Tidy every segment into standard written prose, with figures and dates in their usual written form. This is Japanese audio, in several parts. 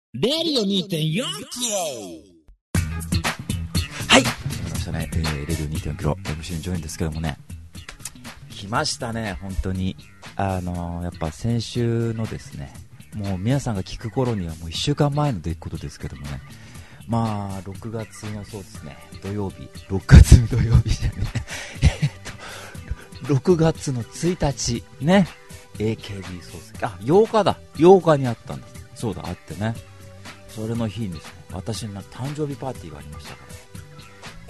レディオ 2.4 キロ。 はい、始まりましたね。レディオ 2.4 キロ MC のジョインですけどもね、来ましたね。本当にやっぱ先週のですね、もう皆さんが聞く頃にはもう1週間前の出来事ですけどもね、まあ6月のそうですね、土曜日、6月の土曜日じゃね6月の1日ね、 AKB 総選挙、8日だ、8日にあったんです。そうだ、あってね、それの日にですね、私の誕生日パーティーがありましたから、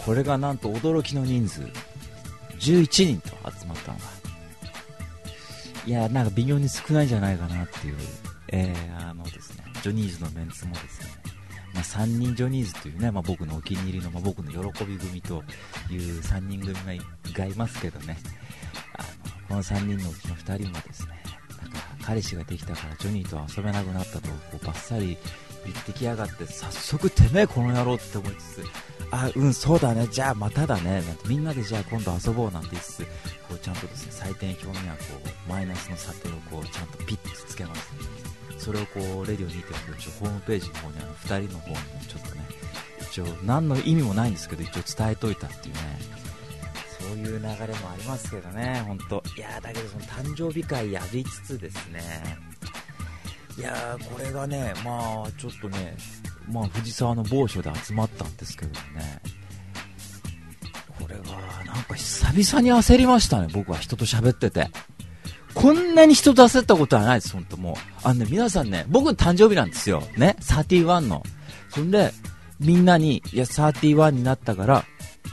これがなんと驚きの人数11人と集まったのが、いやなんか微妙に少ないんじゃないかなっていう、ですね、ジョニーズのメンツもですね、3人ジョニーズというね、僕のお気に入りの、僕の喜び組という3人組がいますけどね、この3人のうちの2人もですね、なんか彼氏ができたからジョニーと遊べなくなったとこうバッサリ言ってきやがって、早速てめえこの野郎って思いつつ、そうだね、じゃあまただねなんて、みんなでじゃあ今度遊ぼうなんて言いつつ、こうちゃんとですね、採点表にはこうマイナスの査定をこうちゃんとピッとつけます、ね、それをこうレディオ2.0ホームページの方に2人の方にもちょっとね、一応何の意味もないんですけど一応伝えといたっていうね、そういう流れもありますけどね、本当。いやだけどその誕生日会やりつつですね、いやこれがね、ちょっとね、藤沢の某所で集まったんですけどね、これがなんか久々に焦りましたね。僕は人と喋ってて、こんなに人と焦ったことはないです。本当もう皆さんね、僕の誕生日なんですよね、31の。そんでみんなに、いや31になったから、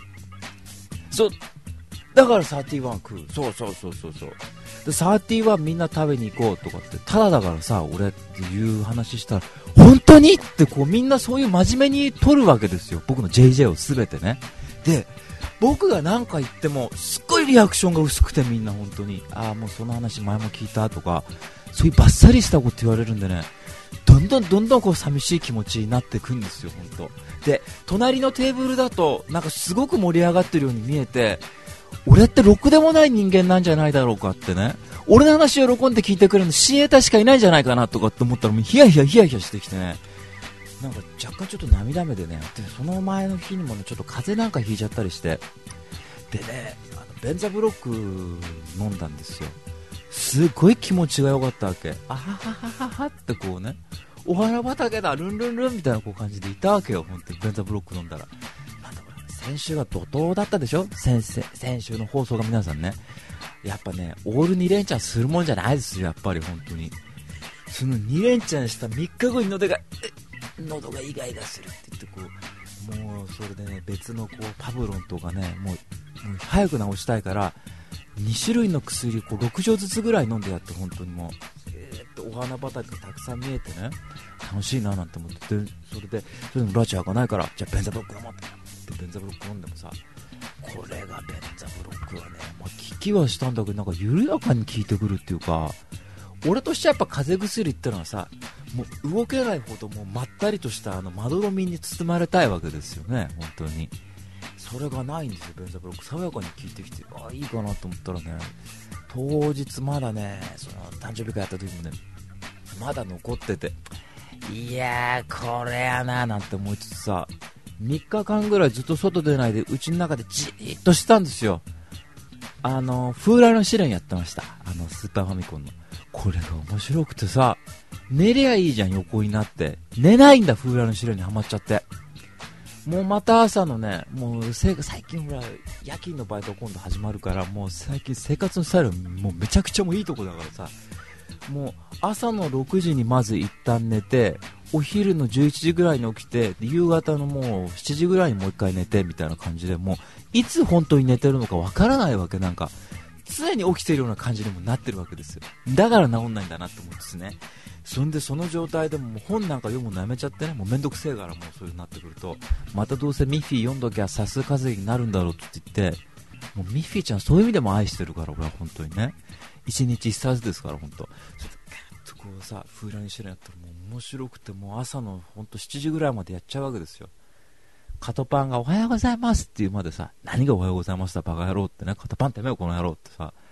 だから31食う、そうで31みんな食べに行こうとかって、ただだからさ俺っていう話したら、本当にってこうみんなそういう真面目に取るわけですよ、僕の JJ を全てね。で僕が何か言ってもすっごいリアクションが薄くて、みんな本当にもうその話前も聞いたとか、そういうバッサリしたこと言われるんでね、どんどんこう寂しい気持ちになってくんですよ本当で。隣のテーブルだとなんかすごく盛り上がってるように見えて、俺ってろくでもない人間なんじゃないだろうかってね、俺の話を喜んで聞いてくれるの親衛隊しかいないんじゃないかなとかって思ったら、もうヒヤヒヤしてきてね、なんか若干ちょっと涙目でね、でその前の日にもねちょっと風邪なんかひいちゃったりして、でね、ベンザブロック飲んだんですよ。すごい気持ちが良かったわけ。あははははってこうね、お花畑だルンルンルンみたいなこう感じでいたわけよ、本当にベンザブロック飲んだら。先週が怒涛だったでしょ、先週の放送が。皆さんね、やっぱねオール2連チャンするもんじゃないですよ、やっぱり本当に。その2連チャンした3日後に喉がイガイガするって言ってこう、もうそれでね別のこうパブロンとかね、もう早く治したいから2種類の薬こう6錠ずつぐらい飲んでやって、本当にもう、お花畑がたくさん見えてね、楽しいななんて思って、それでもラチ開かないから、じゃあベンザブロック飲もうってベンザブロック飲んでもさ、これがベンザブロックはね、効きはしたんだけど、なんか緩やかに効いてくるっていうか、俺としてはやっぱ風邪薬ってのはさ、もう動けないほどもうまったりとしたまどろみに包まれたいわけですよね、本当に。それがないんですよ、ベンザブロック。爽やかに効いてきて、いいかなと思ったらね、当日まだね、その誕生日会やった時もね、まだ残ってて、いやーこれやななんて思いつつさ、3日間ぐらいずっと外出ないでうちの中でじーっとしてたんですよ。風来の試練やってました、スーパーファミコンの。これが面白くてさ、寝りゃいいじゃん、横になって。寝ないんだ、風来の試練にハマっちゃって。もうまた朝のね、もう最近ほら夜勤のバイト今度始まるから、もう最近生活のスタイルもうめちゃくちゃもういいとこだからさ、もう朝の6時にまず一旦寝て、お昼の11時ぐらいに起きて、夕方のもう7時ぐらいにもう一回寝てみたいな感じで、もういつ本当に寝てるのかわからないわけ。なんか常に起きてるような感じにもなってるわけですよ。だから治んないんだなって思うんですね。そんでその状態でもう本なんか読むのやめちゃってね、もうめんどくせえから、もうそういうになってくると、またどうせミッフィー読んどきゃ差数稼ぎになるんだろうって言って、もうミッフィーちゃんそういう意味でも愛してるから、俺は本当にね、一日一冊ですから本当。こうさ、風来の試練やったらもう面白くて、もう朝のほんと7時ぐらいまでやっちゃうわけですよ。カトパンがおはようございますっていうまでさ、何がおはようございますだバカ野郎ってね、カトパンてめえよこの野郎ってさ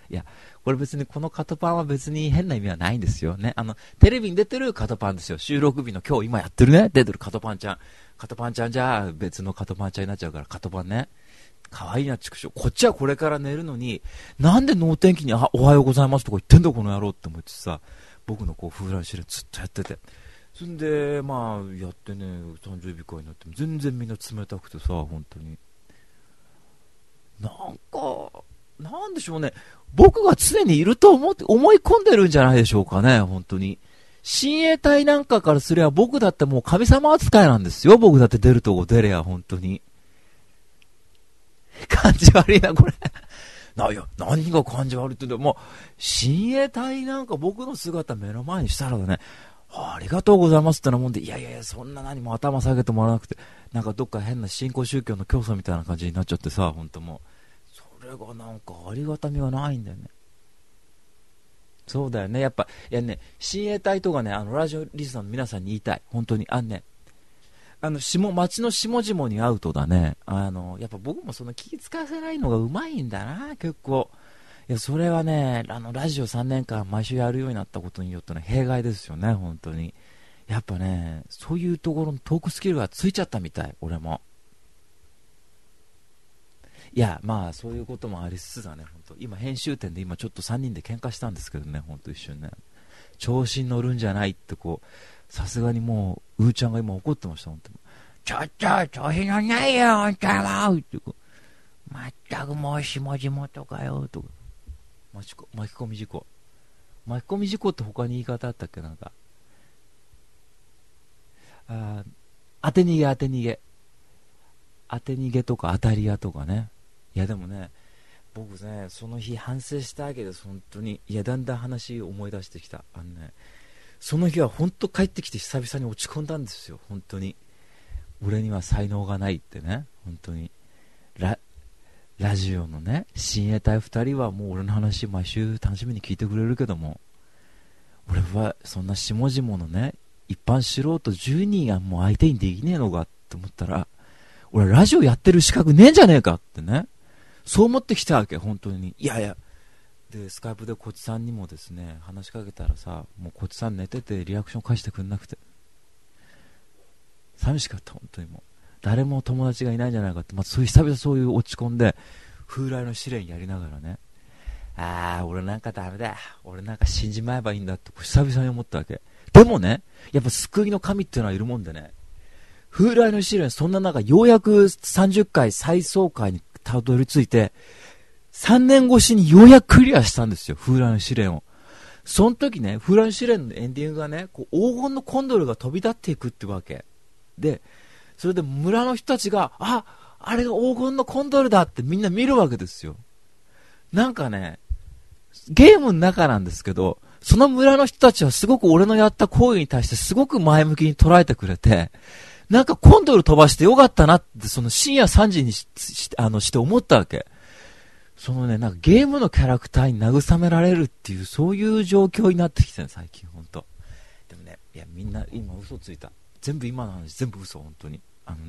いや、これ別にこのカトパンは別に変な意味はないんですよね。テレビに出てるカトパンですよ。収録日の今日今やってるね、出てるカトパンちゃん。カトパンちゃんじゃあ別のカトパンちゃんになっちゃうからカトパンね。可愛いな、畜生。こっちはこれから寝るのに、なんで能天気におはようございますとか言ってんだこの野郎って思ってさ、僕のこう風来試練ずっとやってて。そんで、まあ、やってね、誕生日会になっても全然みんな冷たくてさ、本当に。なんか、なんでしょうね。僕が常にいると思い込んでるんじゃないでしょうかね、本当に。親衛隊なんかからすれば僕だってもう神様扱いなんですよ。僕だって出るとこ出れや、本当に。感じ悪いな、これ。いや、何が感じ悪いって言うんだよ。もう、親衛隊なんか僕の姿目の前にしたらね、ありがとうございますってなもんで、いやいやいや、そんな何も頭下げてもらわなくて、なんかどっか変な新興宗教の教祖みたいな感じになっちゃってさ、本当もう、それがなんかありがたみがないんだよね。そうだよね、やっぱ、いやね、親衛隊とかね、ラジオリスナーの皆さんに言いたい。本当に、町の下々に会うとだね、やっぱ僕もその気使わせないのがうまいんだな、結構。いや、それはね、ラジオ3年間毎週やるようになったことによっての弊害ですよね、本当に。やっぱね、そういうところのトークスキルがついちゃったみたい、俺も。いや、まあ、そういうこともありつつだね、本当。今、編集点で今ちょっと3人で喧嘩したんですけどね、本当一瞬ね。調子に乗るんじゃないってこう、さすがにもう、うーちゃんが今怒ってました、本当に。ちょっと、調子乗んないよ、あんたはってこう、まったくもう下々とかよ、とか。巻き込み事故。巻き込み事故って他に言い方あったっけ、なんか。当て逃げとか当たり屋とかね。いやでもね、僕ね、その日反省したわけです、本当に。いや、だんだん話思い出してきた。その日は本当帰ってきて久々に落ち込んだんですよ、本当に。俺には才能がないってね、本当に。ラジオのね、親衛隊2人はもう俺の話毎週楽しみに聞いてくれるけども、俺はそんな下々のね、一般素人10人はもう相手にできねえのかって思ったら、俺ラジオやってる資格ねえんじゃねえかってね、そう思ってきたわけ、本当に。いやいや、で、スカイプでこちさんにもですね、話しかけたらさ、もうこちさん寝ててリアクション返してくんなくて。寂しかった、本当にもう。誰も友達がいないんじゃないかって、そういう久々そういう落ち込んで、風来の試練やりながらね、俺なんかダメだ、俺なんか死んじまえばいいんだって久々に思ったわけ。でもね、やっぱ救いの神っていうのはいるもんでね、風来の試練、そんな中ようやく30回再送回にたどり着いて、3年越しにようやくクリアしたんですよ、風来の試練を。その時ね、風来の試練のエンディングがね、こう黄金のコンドルが飛び立っていくってわけで、それで村の人たちが、あれが黄金のコンドルだってみんな見るわけですよ。なんかね、ゲームの中なんですけど、その村の人たちはすごく俺のやった行為に対してすごく前向きに捉えてくれて、なんかコンドル飛ばしてよかったなって、その深夜3時にして思ったわけ。そのね、なんかゲームのキャラクターに慰められるっていう、そういう状況になってきてる最近、ほんと。でもね、いや、みんな今嘘ついた。全部今の話、全部嘘、本当に。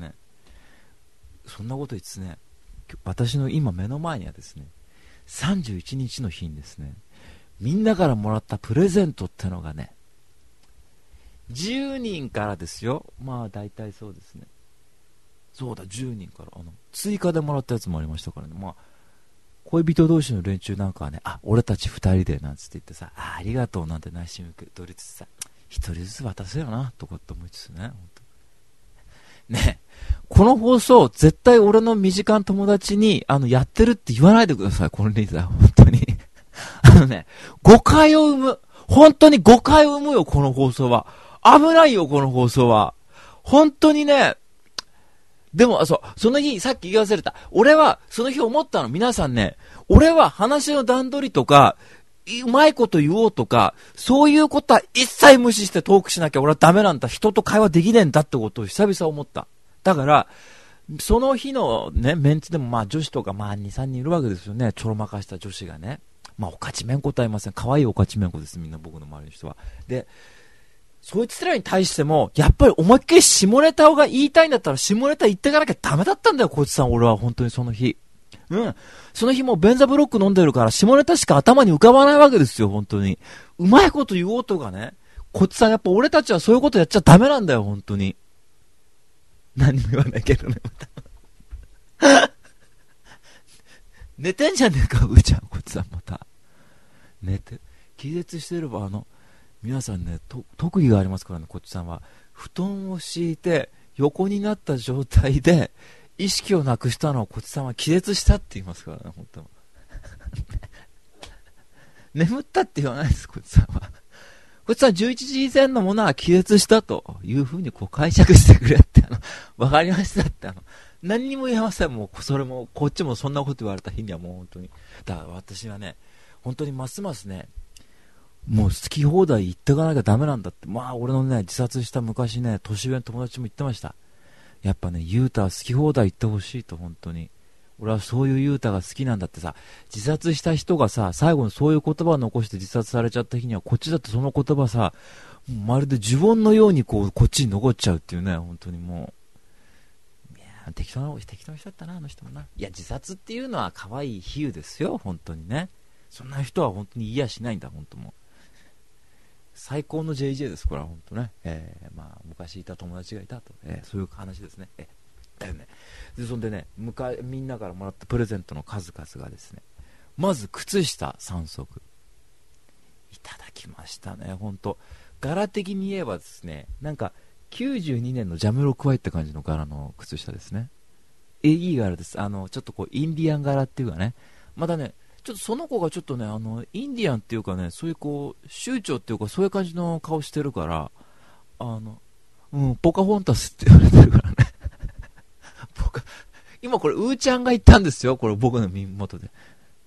そんなこと言ってね、私の今目の前にはですね、31日の日にですね、みんなからもらったプレゼントってのがね、10人からですよ。まあ大体そうですね。そうだ、10人から。追加でもらったやつもありましたからね。まあ、恋人同士の連中なんかはね、俺たち2人でなんつって言ってさ、ありがとうなんて内心受け取りつつさ、1人ずつ渡せよな、とかって思いつつね、本当ね、この放送、絶対俺の身近な友達に、やってるって言わないでください、このリーダー、本当に。誤解を生む。本当に誤解を生むよ、この放送は。危ないよ、この放送は。本当にね、でも、その日、さっき言い忘れた。俺は、その日思ったの、皆さんね、俺は話の段取りとか、うまいこと言おうとか、そういうことは一切無視してトークしなきゃ俺はダメなんだ。人と会話できねえんだってことを久々思った。だから、その日のね、メンツでもまあ女子とかまあ2、3人いるわけですよね。ちょろまかした女子がね。まあおかちめんことは言いません。可愛いおかちめんこです。みんな僕の周りの人は。で、そいつらに対しても、やっぱり思いっきり下ネタが言いたいんだったら下ネタ言ってかなきゃダメだったんだよ、こいつさん。俺は本当にその日。 うん。その日もうベンザブロック飲んでるから下ネタしか頭に浮かばないわけですよ、本当に。うまいこと言おうとかね。こっちさんやっぱ俺たちはそういうことやっちゃダメなんだよ、本当に。何も言わないけどね、また。寝てんじゃねえか、うーちゃん、こっちさんまた。寝て、気絶してれば皆さんね、特技がありますからね、こっちさんは。布団を敷いて、横になった状態で、意識をなくしたのをこっちさんは気絶したって言いますからね、本当眠ったって言わないです、こっちさんは。こっちさん11時以前のものは気絶したというふうにこう解釈してくれって、わかりましたって、何にも言えません。もう、それも、こっちもそんなこと言われた日にはもう本当に。だから私はね、本当にますますね、もう好き放題言ってかなきゃダメなんだって。まあ俺のね、自殺した昔ね、年上の友達も言ってました。やっぱね、ユータは好き放題言ってほしいと、本当に。俺はそういうユータが好きなんだってさ、自殺した人がさ、最後にそういう言葉を残して自殺されちゃった日には、こっちだってその言葉さ、まるで呪文のようにこっちに残っちゃうっていうね、本当にもう。いや適当な人だったな、あの人もな。いや、自殺っていうのは可愛い比喩ですよ、本当にね。そんな人は本当に言いやしないんだ、本当もう。最高の JJ です、これは本当ね。まあ、昔いた友達がいたと、そういう話ですね。だよね。で、そんでね、みんなからもらったプレゼントの数々がですね、まず靴下3足いただきましたね、本当。柄的に言えばですね、なんか92年のジャムロクワイって感じの柄の靴下ですね。いい柄です。ちょっとこうインディアン柄っていうかね、まだね、ちょっとその子がちょっとね、インディアンっていうかね、そういうこう、州長っていうか、そういう感じの顔してるから、ポカホンタスって言われてるからね。今これ、うーちゃんが言ったんですよ、これ僕の耳元で。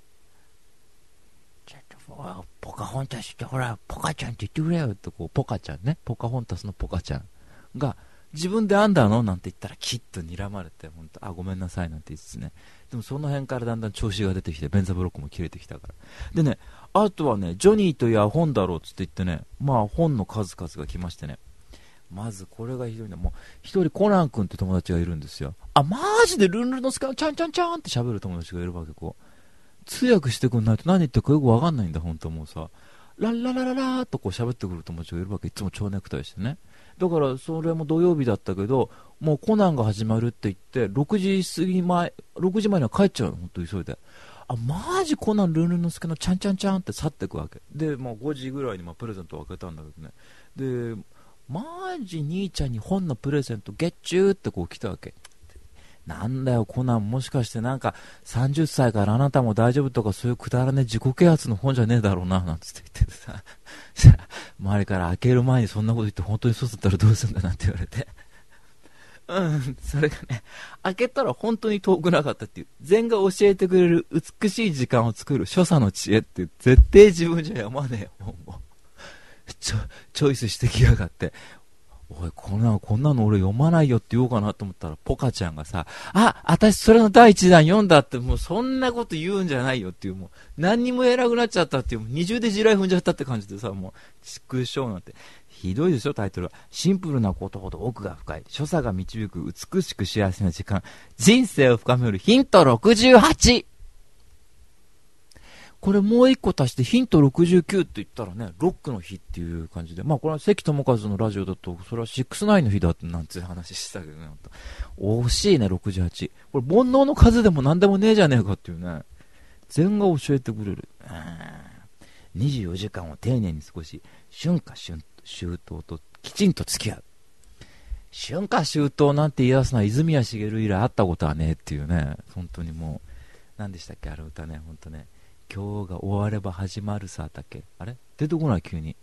ちょっと、ポカホンタスってほら、ポカちゃんって言ってくれよって、こう、ポカちゃんね、ポカホンタスのポカちゃんが、自分で編んだのなんて言ったらきっと睨まれて、本当ごめんなさいなんて言いつつね。でもその辺からだんだん調子が出てきて、ベンザブロックも切れてきたから。でね、あとはね、ジョニーといや本だろうっつって言ってね、まあ本の数々が来ましてね。まずこれがひどいんだ。もう一人コナン君って友達がいるんですよ。マジでルンルンのスカちゃんちゃんちゃんって喋る友達がいるわけ。こう通訳してくんないと何言ってるかよくわかんないんだ、本当もうさ。ラララララーっとこう喋ってくる友達がいるわけ。いつも蝶ネクタイしてね。だからそれも土曜日だったけど、もうコナンが始まるって言って6時前には帰っちゃうの、本当急いで。マジコナンルンルンのすけのちゃんちゃんちゃんって去ってくわけで、もう5時ぐらいにプレゼントを開けたんだけどね。で、マジ兄ちゃんに本のプレゼントゲッチューってこう来たわけ。なんだよコナン、もしかしてなんか30歳からあなたも大丈夫とかそういうくだらね自己啓発の本じゃねえだろうななんつって言ってさ周りから開ける前にそんなこと言って本当にそうだったらどうするんだなんて言われてそれがね、開けたら本当に遠くなかったっていう、禅が教えてくれる美しい時間を作る所作の知恵っていう、絶対自分じゃ読まねえよ本をチョイスしてきやがって、おいこんなの俺読まないよって言おうかなと思ったら、ポカちゃんがさ、私それの第一弾読んだって、もうそんなこと言うんじゃないよっていう、もう何にも偉くなっちゃったっていう、二重で地雷踏んじゃったって感じでさ、もう畜生なんてひどいでしょ。タイトルはシンプルなことほど奥が深い、所作が導く美しく幸せな時間、人生を深めるヒント68。これもう一個足してヒント69って言ったらね、ロックの日っていう感じで、まあこれは関智和のラジオだと、それは69の日だってなんて話してたけどね、惜しいね、68。これ煩悩の数でも何でもねえじゃねえかっていうね、禅が教えてくれる。24時間を丁寧に過ごし、春夏秋冬ときちんと付き合う。春夏秋冬なんて言い出すのは泉谷しげる以来会ったことはねえっていうね、本当にもう、何でしたっけあの歌ね、本当ね。今日が終われば始まるさだっけ、あれ出てこない急に。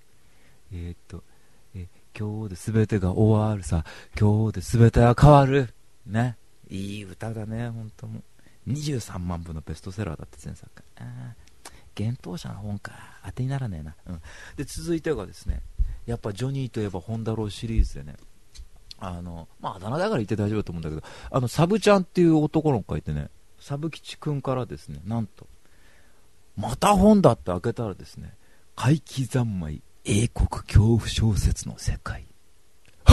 今日で全てが終わるさ、今日で全てが変わるね。いい歌だね、本当もう23万部のベストセラーだって前作。幻冬舎の本か、当てにならねえな。で続いてがですね、やっぱジョニーといえば本太郎シリーズでね、あだ名だから言って大丈夫だと思うんだけど、サブちゃんっていう男の子がいてね、サブ吉くんからですね、なんとまた本だって開けたらですね、怪奇三昧英国恐怖小説の世界こ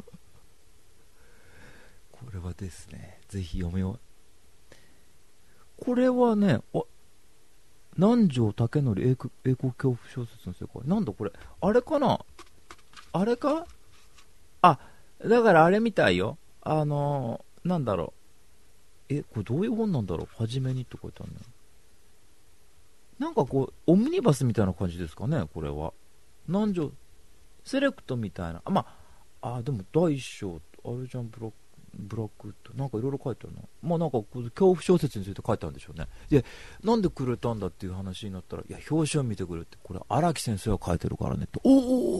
れはですね、ぜひ読めよう。 これはね、南條武則英国恐怖小説の世界。なんだこれ、あれかな、あれか、あ、だからあれみたいよ。なんだろう。これどういう本なんだろう。はじめにって書いてあるね。なんかこう、オムニバスみたいな感じですかね、これは。南條、セレクトみたいな。でも第一章、アルジャンブラックってなんかいろいろ書いてあるな。なんかこう恐怖小説について書いてあるんでしょうね。で、なんでくれたんだっていう話になったら、いや、表紙を見てくれって、これ荒木先生が書いてるからねって、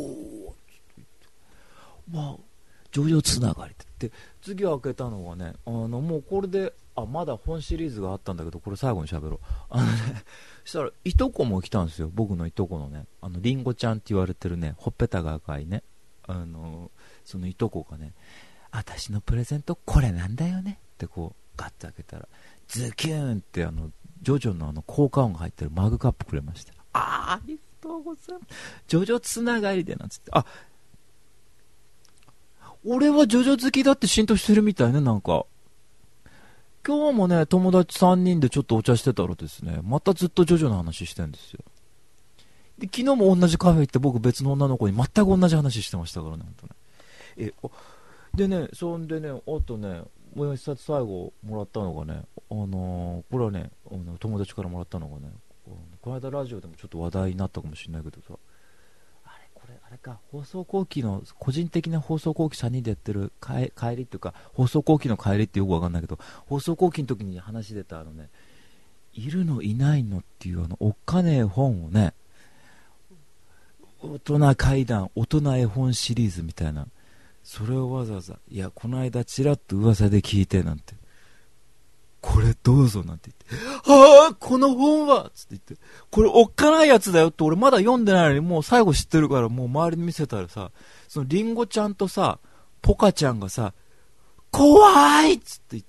ジョジョつながりって。次開けたのがね、もうこれで、まだ本シリーズがあったんだけど、これ最後に喋ろう。そしたら、いとこも来たんですよ。僕のいとこのね、リンゴちゃんって言われてるね、ほっぺたが赤いね、そのいとこがね、私のプレゼントこれなんだよねってこうガッと開けたら、ズキューンってジョジョの効果音が入ってるマグカップくれました。ありがとうございます。ジョジョつながりでなんつって、俺はジョジョ好きだって浸透してるみたいね。なんか今日もね、友達3人でちょっとお茶してたらですね、またずっとジョジョの話してるんですよ。で、昨日も同じカフェ行って僕別の女の子に全く同じ話してましたからね、本当ね。でね、そんでね、あとね、もう一冊最後もらったのがね、これはね、友達からもらったのがね、この間ラジオでもちょっと話題になったかもしれないけどさ、あれか、放送後期の、個人的な放送後期3人でやってる帰りっていうか、放送後期の帰りってよくわかんないけど、放送後期の時に話出たいるのいないのっていうおっかねえ本をね、大人怪談、大人絵本シリーズみたいな、それをわざわざ、いや、この間ちらっと噂で聞いてなんて、これどうぞなんて言って、この本はつって言って、これおっかないやつだよって、俺まだ読んでないのにもう最後知ってるから、もう周りに見せたらさ、そのリンゴちゃんとさ、ポカちゃんがさ、怖いっつって言って、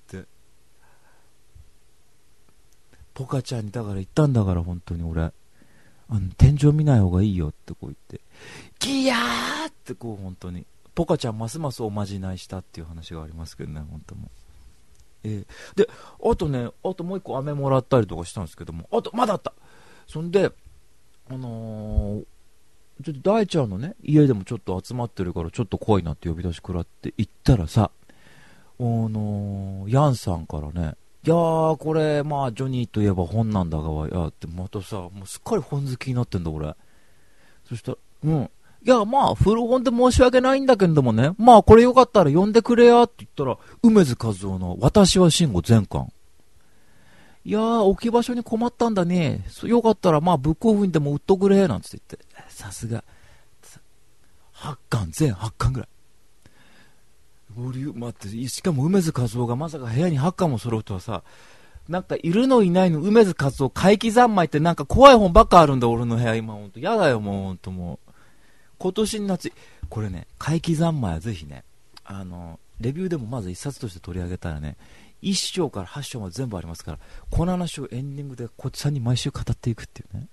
ポカちゃんにだから言ったんだから、本当に俺、天井見ない方がいいよってこう言って、ギヤーってこう本当に、ポカちゃんますますおまじないしたっていう話がありますけどね、本当も。で、あとね、あともう一個飴もらったりとかしたんですけども、まだあった。そんで、ちょっと大ちゃんのね、家でもちょっと集まってるからちょっと来いなって呼び出し食らって行ったらさ、ヤンさんからね、いやー、これ、ジョニーといえば本なんだがわ、やって、またさ、もうすっかり本好きになってんだ、俺。そしたら、いや、古本で申し訳ないんだけどもね、これよかったら読んでくれやって言ったら、梅津和夫の私は慎吾全巻。いやー、置き場所に困ったんだね。よかったら、ブックオフにでも売っとくれ、なんつって言って。さすが。8巻、全8巻ぐらい。待って、しかも梅津和夫がまさか部屋に8巻も揃うとはさ、なんかいるのいないの梅津和夫怪奇三昧ってなんか怖い本ばっかあるんだ、俺の部屋今。ほんとやだよ、もうほんともう。今年の夏、これね、怪奇三昧はぜひね、レビューでもまず1冊として取り上げたらね、1章から8章まで全部ありますから、この話をエンディングでこっちさんに毎週語っていくっていうね。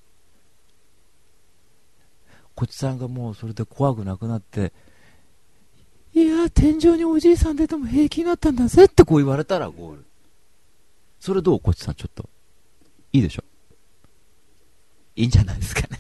こっちさんがもうそれで怖くなくなって、いや、天井におじいさん出ても平気になったんだぜってこう言われたらゴール。それどうこっちさん、ちょっと。いいでしょ。いいんじゃないですかね。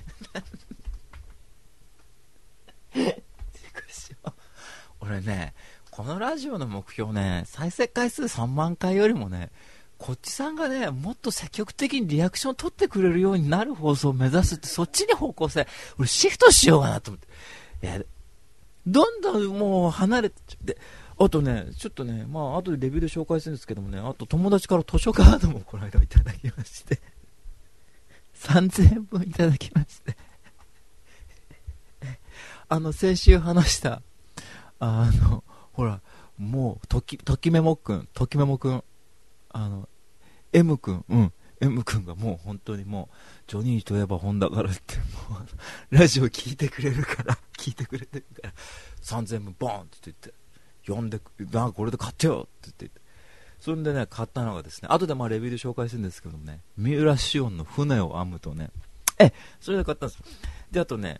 俺ね、このラジオの目標ね、再生回数3万回よりもね、こっちさんがね、もっと積極的にリアクション取ってくれるようになる放送を目指すって、そっちに方向性、俺シフトしようかなと思って。いや、どんどんもう離れて、で、あとね、ちょっとね、後でレビューで紹介するんですけどもね、あと友達から図書カードもこの間いただきまして、3000円分いただきまして、先週話した、ほら、もう、ときめもくん、M くん、M くんがもう本当にもう、ジョニーといえば本だからって、もう、ラジオ聞いてくれてるから、3000分ボーンって言って、読んで、これで買ってよって言って、それでね、買ったのがですね、後でレビューで紹介するんですけどもね、三浦紫音の船を編むとね、それで買ったんですよ。で、あとね、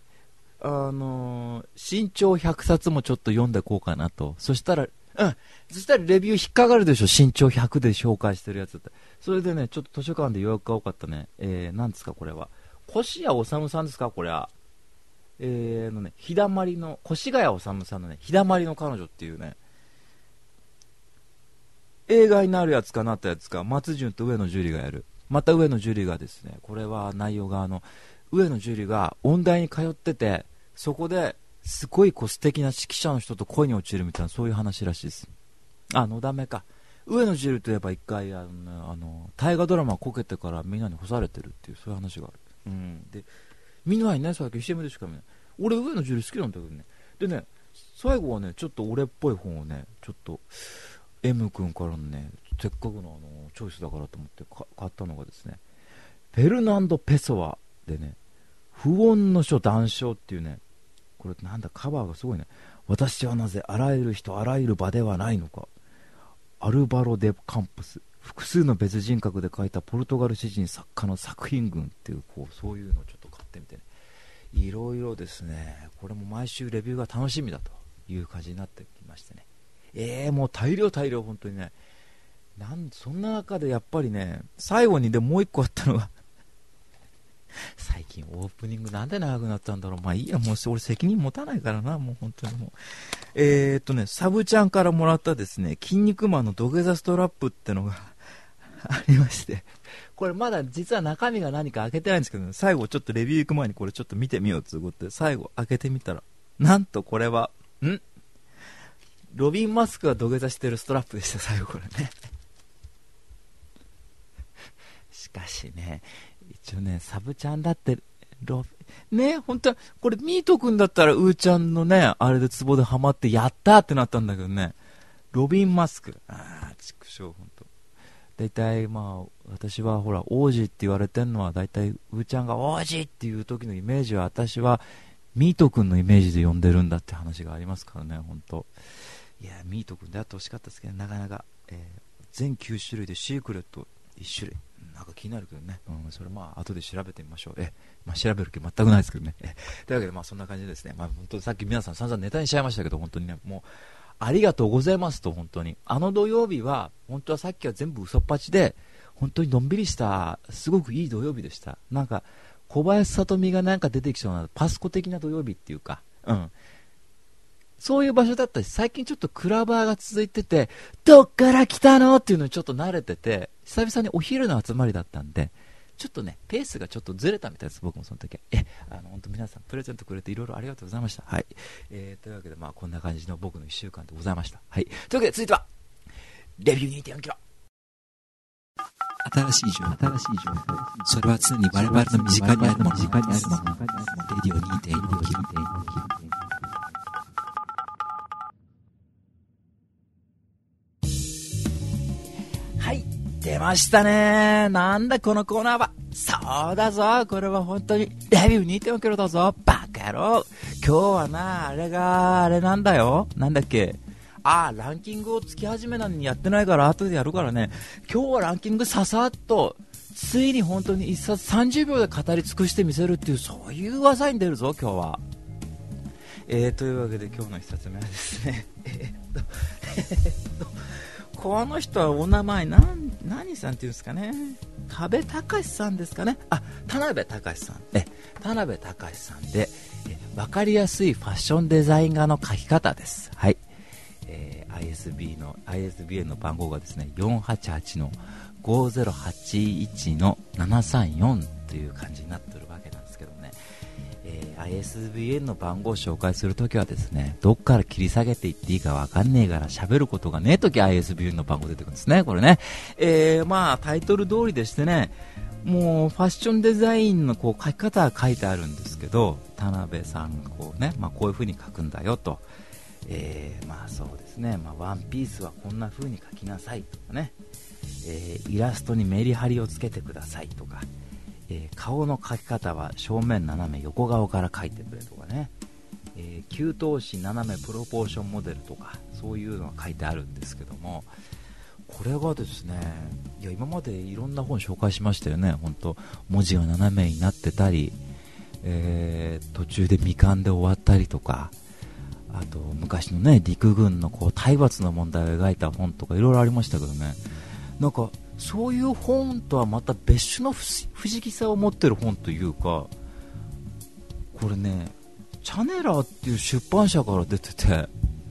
新潮100冊もちょっと読んでこうかなと。そしたらレビュー引っかかるでしょ、新潮100で紹介してるやつって。 それでね、ちょっと図書館で予約が多かったね、なんですかこれは、越谷治さんですかこれは。日だまりの、越谷治さんのね、日だまりの彼女っていうね、映画になるやつかなったやつか、松潤と上野樹里がやる。また上野樹里がですね、これは内容が上野樹里が音大に通ってて、そこですごい素敵な指揮者の人と恋に落ちるみたいな、そういう話らしいです。のだめか。上野樹里といえば一回大河ドラマこけてからみんなに干されてるっていう、そういう話がある。うん。で、見ないね、最近 CM でしか見ない。俺上野樹里好きなんだけどね。でね、最後はね、ちょっと俺っぽい本をね、ちょっとM 君からのね、せっかくのチョイスだからと思って買ったのがですね、フェルナンド・ペソワでね、不穏の書談笑っていうね、これなんだ、カバーがすごいね。私はなぜあらゆる人あらゆる場ではないのか、アルバロ・デ・カンプス、複数の別人格で書いたポルトガル詩人作家の作品群っていう、そういうのをちょっと買ってみてね、いろいろですね、これも毎週レビューが楽しみだという感じになってきましてね、もう大量本当にね、そんな中でやっぱりね、最後にでもう一個あったのが最近オープニングなんで長くなったんだろう。まあいいや、もう俺責任持たないからな、もう本当にもう。サブちゃんからもらったですね、筋肉マンの土下座ストラップってのがありまして、これまだ実は中身が何か開けてないんですけど、ね、最後ちょっとレビュー行く前にこれちょっと見てみようということで、最後開けてみたら、なんとこれは、ロビン・マスクが土下座してるストラップでした、最後これね。しかしね、一応ね、サブちゃんだってね、本当はこれミート君だったらうーちゃんのね、あれでツボでハマってやったーってなったんだけどね、ロビン・マスク、畜生、本当。大体まあ私はほら王子って言われてるのは、大体うーちゃんが王子っていう時のイメージは、私はミート君のイメージで呼んでるんだって話がありますからね、本当。いや、ミート君であってほしかったですけど、なかなか、全9種類でシークレット1種類、なんか気になるけどね、それまあ後で調べてみましょう。調べる気全くないですけどね。というわけでまあそんな感じでですね、まあ本当さっき皆さん散々ネタにしちゃいましたけど、本当にね、もうありがとうございますと、本当に土曜日は本当はさっきは全部嘘っぱちで、本当にのんびりしたすごくいい土曜日でした。なんか小林さとみがなんか出てきそうなパスコ的な土曜日っていうか、そういう場所だったし、最近ちょっとクラバーが続いてて、どっから来たのっていうのにちょっと慣れてて、久々にお昼の集まりだったんで、ちょっとね、ペースがちょっとずれたみたいです、僕もその時は。本当皆さんプレゼントくれていろいろありがとうございました。はい。というわけでまあこんな感じの僕の1週間でございました。はい。というわけで続いては、レビュー 2.4 キロ。 新しい情報。それは常に我々の身近にあるもの。レディオ 2.4 キロ。 はい、出ましたね。なんだこのコーナーは。そうだぞ、これは本当にレビュー 2.4 キロだぞ、バカ野郎。今日はな、あれなんだよ、なんだっけ、ランキングをつき始めなのにやってないから後でやるからね。今日はランキングささっと、ついに本当に1冊30秒で語り尽くしてみせるっていう、そういう技に出るぞ今日は。というわけで今日の1冊目はですねこの人はお名前何さんっていうんですかね、多部隆さんですかね。田辺隆さん。田辺隆さんで、分かりやすいファッションデザイン画の書き方です。はい。ISBN の番号がですね、488の5081の734という感じになってるわけなんですけどね。ISBN の番号を紹介するときはですね、どっから切り下げていっていいかわかんねえから喋ることがねえとき ISBN の番号出てくるんですね、これね。まあタイトル通りでしてね、もうファッションデザインの書き方が書いてあるんですけど、田辺さんがこういう風に書くんだよと。まあそうですね、ワンピースはこんな風に書きなさいとかね、イラストにメリハリをつけてくださいとか、顔の描き方は正面斜め横顔から描いてくれとかね、給湯紙斜めプロポーションモデルとか、そういうのが書いてあるんですけども、これがですね、いや今までいろんな本紹介しましたよね。本当文字が斜めになってたり、途中で未完で終わったりとか、あと昔のね陸軍の体罰の問題を描いた本とかいろいろありましたけどね、なんかそういう本とはまた別種の不思議さを持ってる本というか、これねチャネラーっていう出版社から出てて、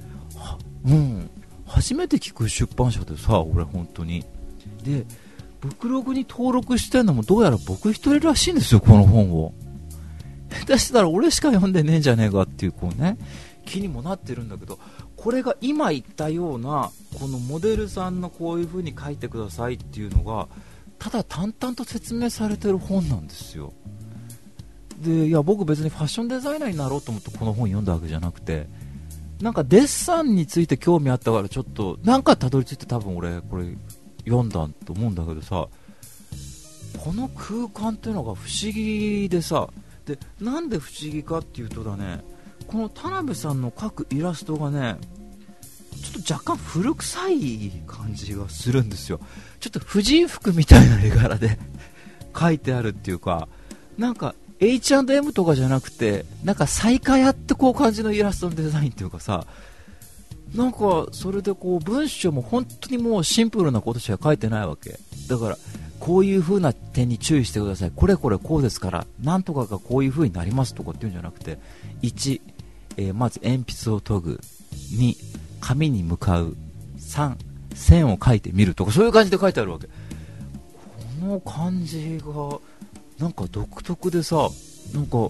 初めて聞く出版社でさ、俺本当に。でブクログに登録してんのもどうやら僕一人らしいんですよ、この本を。下手したら俺しか読んでねえんじゃねえかっていうこうね気にもなってるんだけど、これが今言ったようなこのモデルさんのこういう風に書いてくださいっていうのがただ淡々と説明されてる本なんですよ。でいや僕別にファッションデザイナーになろうと思ってこの本読んだわけじゃなくて、なんかデッサンについて興味あったからちょっとなんかたどり着いて多分俺これ読んだと思うんだけどさ、この空間っていうのが不思議でさ、でなんで不思議かっていうとだね、この田辺さんの描くイラストがねちょっと若干古臭い感じがするんですよ。ちょっと婦人服みたいな絵柄で描いてあるっていうか、なんか H&M とかじゃなくてなんかサイカヤってこう感じのイラストのデザインっていうかさ、なんかそれでこう文章も本当にもうシンプルなことしか書いてないわけだから、こういう風な点に注意してください、これこれこうですからなんとかがこういう風になりますとかっていうんじゃなくて、1、まず鉛筆を研ぐ、2、紙に向かう、3、線を描いてみるとか、そういう感じで書いてあるわけ。この感じがなんか独特でさ、なんか不思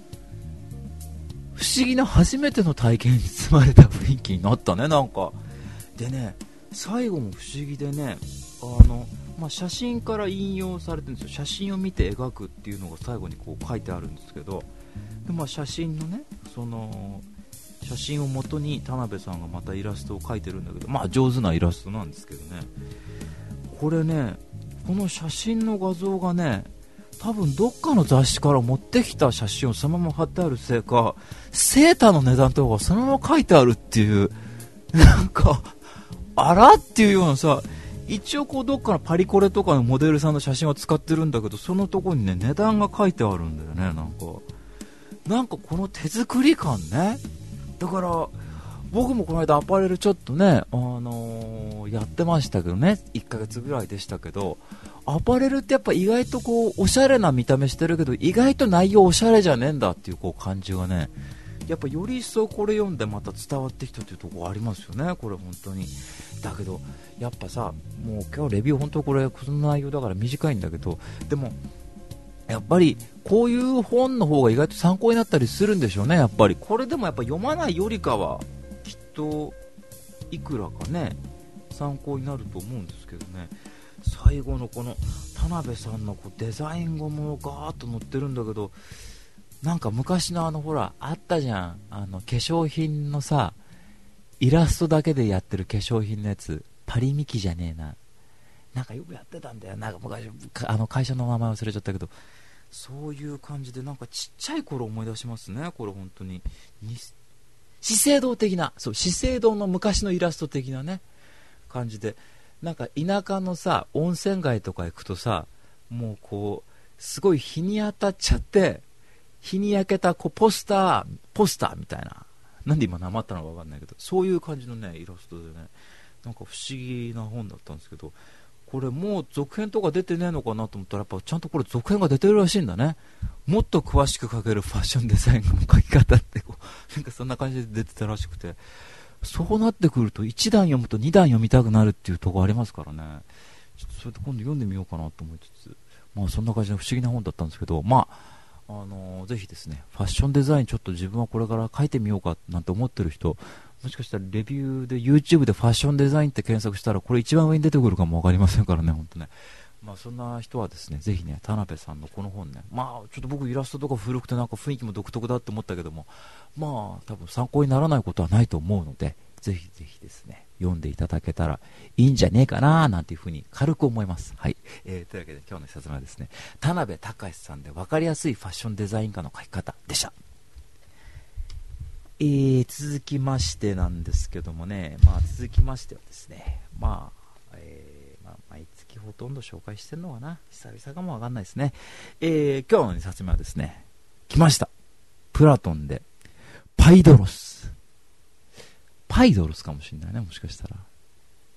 議な初めての体験に包まれた雰囲気になったね、なんか。でね、最後も不思議でね、写真から引用されてるんですよ。写真を見て描くっていうのが最後にこう書いてあるんですけど、で、写真のね、その写真を元に田辺さんがまたイラストを描いてるんだけど、上手なイラストなんですけどね、これね、この写真の画像がね、多分どっかの雑誌から持ってきた写真をそのまま貼ってあるせいか、セーターの値段とかがそのまま書いてあるっていう、なんかあらっていうようなさ、一応こうどっかのパリコレとかのモデルさんの写真は使ってるんだけど、そのところにね値段が書いてあるんだよね。なんかこの手作り感ね。だから僕もこの間アパレルちょっとね、やってましたけどね、1ヶ月ぐらいでしたけど、アパレルってやっぱ意外とこうおしゃれな見た目してるけど意外と内容おしゃれじゃねえんだっていうこう感じがね、やっぱより一層これ読んでまた伝わってきたというところありますよね、これ本当に。だけどやっぱさ、もう今日レビュー本当これこの内容だから短いんだけど、でもやっぱりこういう本の方が意外と参考になったりするんでしょうね。やっぱりこれでもやっぱ読まないよりかはきっといくらかね参考になると思うんですけどね。最後のこの田辺さんのこうデザイン語もガーッと載ってるんだけど、なんか昔のほらあったじゃん、化粧品のさイラストだけでやってる化粧品のやつ、パリミキじゃねえな、なんかよくやってたんだよ、なんか昔会社の名前忘れちゃったけど、そういう感じでなんかちっちゃい頃思い出しますね、これ本当に。資生堂的な、そう資生堂の昔のイラスト的なね感じで、なんか田舎のさ温泉街とか行くとさ、もうこうすごい日に当たっちゃって日に焼けたこうポスターみたいな、なんで今なまったのか分かんないけど、そういう感じのねイラストでね、なんか不思議な本だったんですけど、これもう続編とか出てねえのかなと思ったら、やっぱちゃんとこれ続編が出てるらしいんだね。もっと詳しく書けるファッションデザインの書き方ってこうなんかそんな感じで出てたらしくて、そうなってくると1段読むと2段読みたくなるっていうところありますからね。ちょっとそれで今度読んでみようかなと思いつつ、そんな感じの不思議な本だったんですけど、ぜひですね、ファッションデザインちょっと自分はこれから書いてみようかなんて思ってる人、もしかしたらレビューで YouTube でファッションデザインって検索したらこれ一番上に出てくるかも分かりませんからね、本当ね。そんな人はですね、ぜひね、田辺さんのこの本ね、ちょっと僕イラストとか古くてなんか雰囲気も独特だって思ったけども、多分参考にならないことはないと思うので、ぜひぜひですね、読んでいただけたらいいんじゃねえかななんていうふうに軽く思います。はい。というわけで今日の説明はですね、田辺隆さんで分かりやすいファッションデザイン科の書き方でした。続きましてなんですけどもね、続きましてはですね、毎月ほとんど紹介してるのかな、久々かもわかんないですね。今日の2冊目はですね、来ました。プラトンでパイドロスかもしれないね、もしかしたら。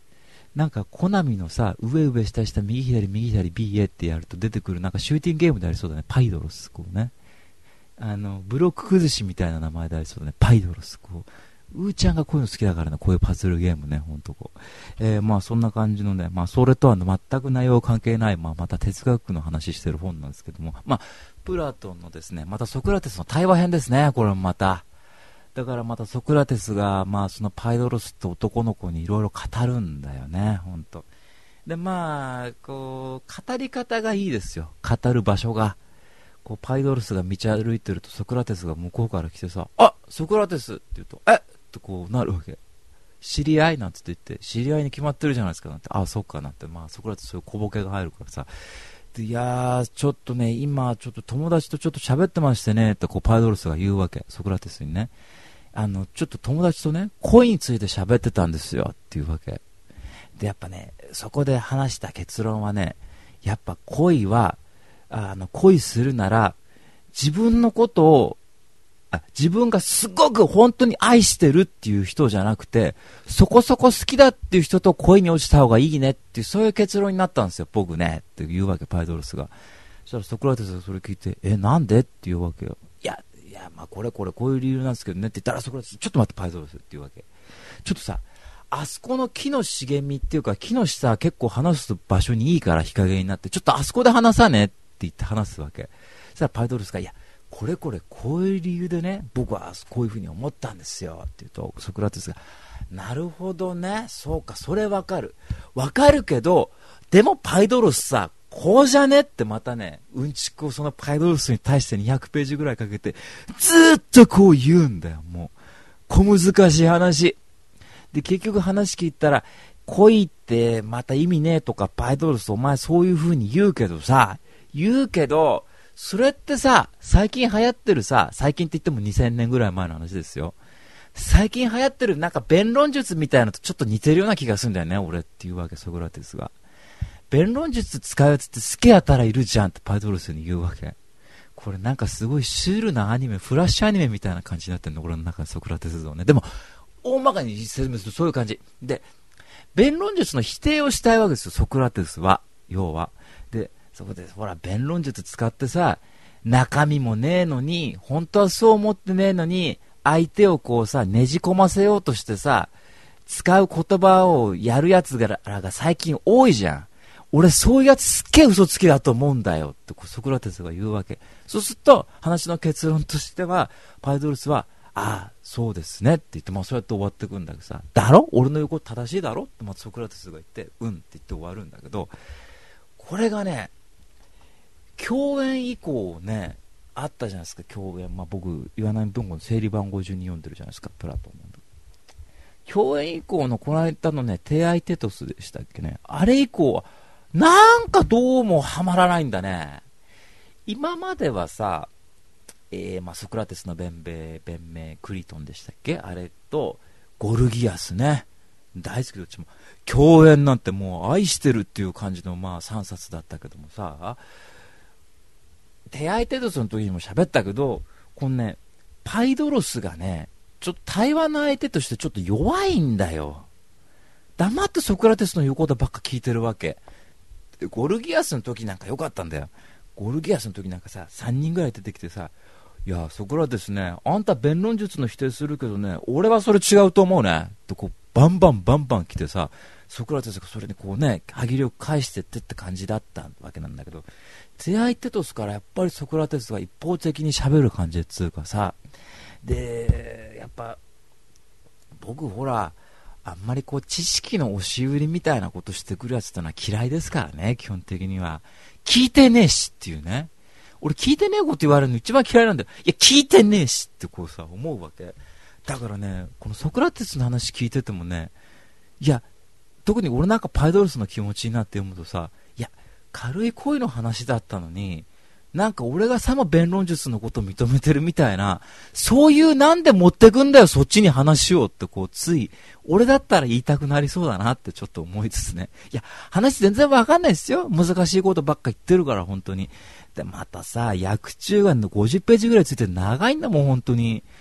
なんかコナミのさ、上上下下右左右左 BA ってやると出てくるなんかシューティングゲームでありそうだね。パイドロス、こうね。ブロック崩しみたいな名前でありそうだね。パイドロス、こう。うーちゃんがこういうの好きだからね、こういうパズルゲームね、ほんとこう。まあそんな感じのね、まあそれとは全く内容関係ない、まあまた哲学の話してる本なんですけども、まあ、プラトンのですね、またソクラテスの対話編ですね、これもまた。だからまたソクラテスが、まあそのパイドロスって男の子にいろいろ語るんだよね、ほんと。で、まあ、こう、語り方がいいですよ、語る場所が。こうパイドロスが道歩いてるとソクラテスが向こうから来てさ、あ、ソクラテスって言うと、えっとこうなるわけ。知り合いなんつって言って、知り合いに決まってるじゃないですかなんて、あ、そっかなんて、まあソクラテスそういう小ボケが入るからさ、で、いやー、ちょっとね、今ちょっと友達とちょっと喋ってましてねってこうパイドロスが言うわけ、ソクラテスにね。ちょっと友達とね、恋について喋ってたんですよっていうわけ。で、やっぱね、そこで話した結論はね、やっぱ恋は、恋するなら、自分のことを、自分がすごく本当に愛してるっていう人じゃなくて、そこそこ好きだっていう人と恋に落ちた方がいいねっていう、そういう結論になったんですよ、僕ね。って言うわけ、パイドロスが。そしたらソクラテスがそれ聞いて、なんでって言うわけよ。いや、まあこういう理由なんですけどねって言ったら、ソクラテス、ちょっと待って、パイドロスって言うわけ。ちょっとさ、あそこの木の茂みっていうか、木の下結構話す場所にいいから日陰になって、ちょっとあそこで話さねって言って話すわけ。そしたらパイドロスが、いや、こういう理由でね、僕はこういうふうに思ったんですよって言うと、ソクラテスが、なるほどね、そうか、それわかる。わかるけど、でもパイドロスさ、こうじゃねってまたね、うんちくをそのパイドロスに対して200ページぐらいかけて、ずーっとこう言うんだよ、もう。小難しい話。で、結局話聞いたら、恋ってまた意味ねえとか、パイドロスお前そういう風に言うけど、それってさ、最近流行ってるさ、最近って言っても2000年ぐらい前の話ですよ。最近流行ってるなんか弁論術みたいなのとちょっと似てるような気がするんだよね、俺っていうわけ、ソクラテスが。弁論術使うやつって好きやたらいるじゃんってパイドロスに言うわけ。これなんかすごいシュールなアニメ、フラッシュアニメみたいな感じになってるの、俺の中でソクラテス像ね。でも、大まかに説明するとそういう感じ。で、弁論術の否定をしたいわけですよ、ソクラテスは。要は。で、そこで、ほら、弁論術使ってさ、中身もねえのに、本当はそう思ってねえのに、相手をこうさ、ねじ込ませようとしてさ、使う言葉をやるやつらが最近多いじゃん。俺そういうやつすっげえ嘘つきだと思うんだよってソクラテスが言うわけ。そうすると、話の結論としては、パイドロスは、ああ、そうですねって言って、まあそうやって終わってくんだけどさ、だろ俺の言うこと正しいだろってまたソクラテスが言って、うんって言って終わるんだけど、これがね、共演以降ね、あったじゃないですか、共演。まあ僕、岩波文庫の整理番号順に読んでるじゃないですか、プラトンの。共演以降のこの間のね、テアイテトスでしたっけね。あれ以降は、なんかどうもハマらないんだね。今まではさ、まあ、ソクラテスの弁明クリトンでしたっけ、あれとゴルギアスね、大好き。どっちも共演なんてもう愛してるっていう感じのまあ3冊だったけどもさ、テアイテトスの時にも喋ったけど、このね、パイドロスがね、ちょっと対話の相手としてちょっと弱いんだよ。黙ってソクラテスの言うことばっか聞いてるわけで、ゴルギアスの時なんか良かったんだよ。ゴルギアスの時なんかさ、3人ぐらい出てきてさ、いや、ソクラテスね、あんた弁論術の否定するけどね、俺はそれ違うと思うねってこうバンバン来てさ、ソクラテスがそれにこうね、歯切れを返してって感じだったわけなんだけど、テアイテトスからやっぱりソクラテスが一方的に喋る感じっつうかさ、で、やっぱ僕ほら、あんまりこう知識の押し売りみたいなことしてくるやつってのは嫌いですからね、基本的には。聞いてねえしっていうね。俺聞いてねえこと言われるの一番嫌いなんだよ。いや、聞いてねえしってこうさ、思うわけ。だからね、このソクラテスの話聞いててもね、いや、特に俺なんかパイドロスの気持ちになって読むとさ、いや、軽い恋の話だったのに、なんか俺がさも弁論術のことを認めてるみたいな、そういうなんで持ってくんだよそっちに話しようってこうつい、俺だったら言いたくなりそうだなってちょっと思いつつね。いや、話全然わかんないですよ。難しいことばっか言ってるから本当に。で、またさ、訳中が50ページぐらいついて長いんだもん本当に。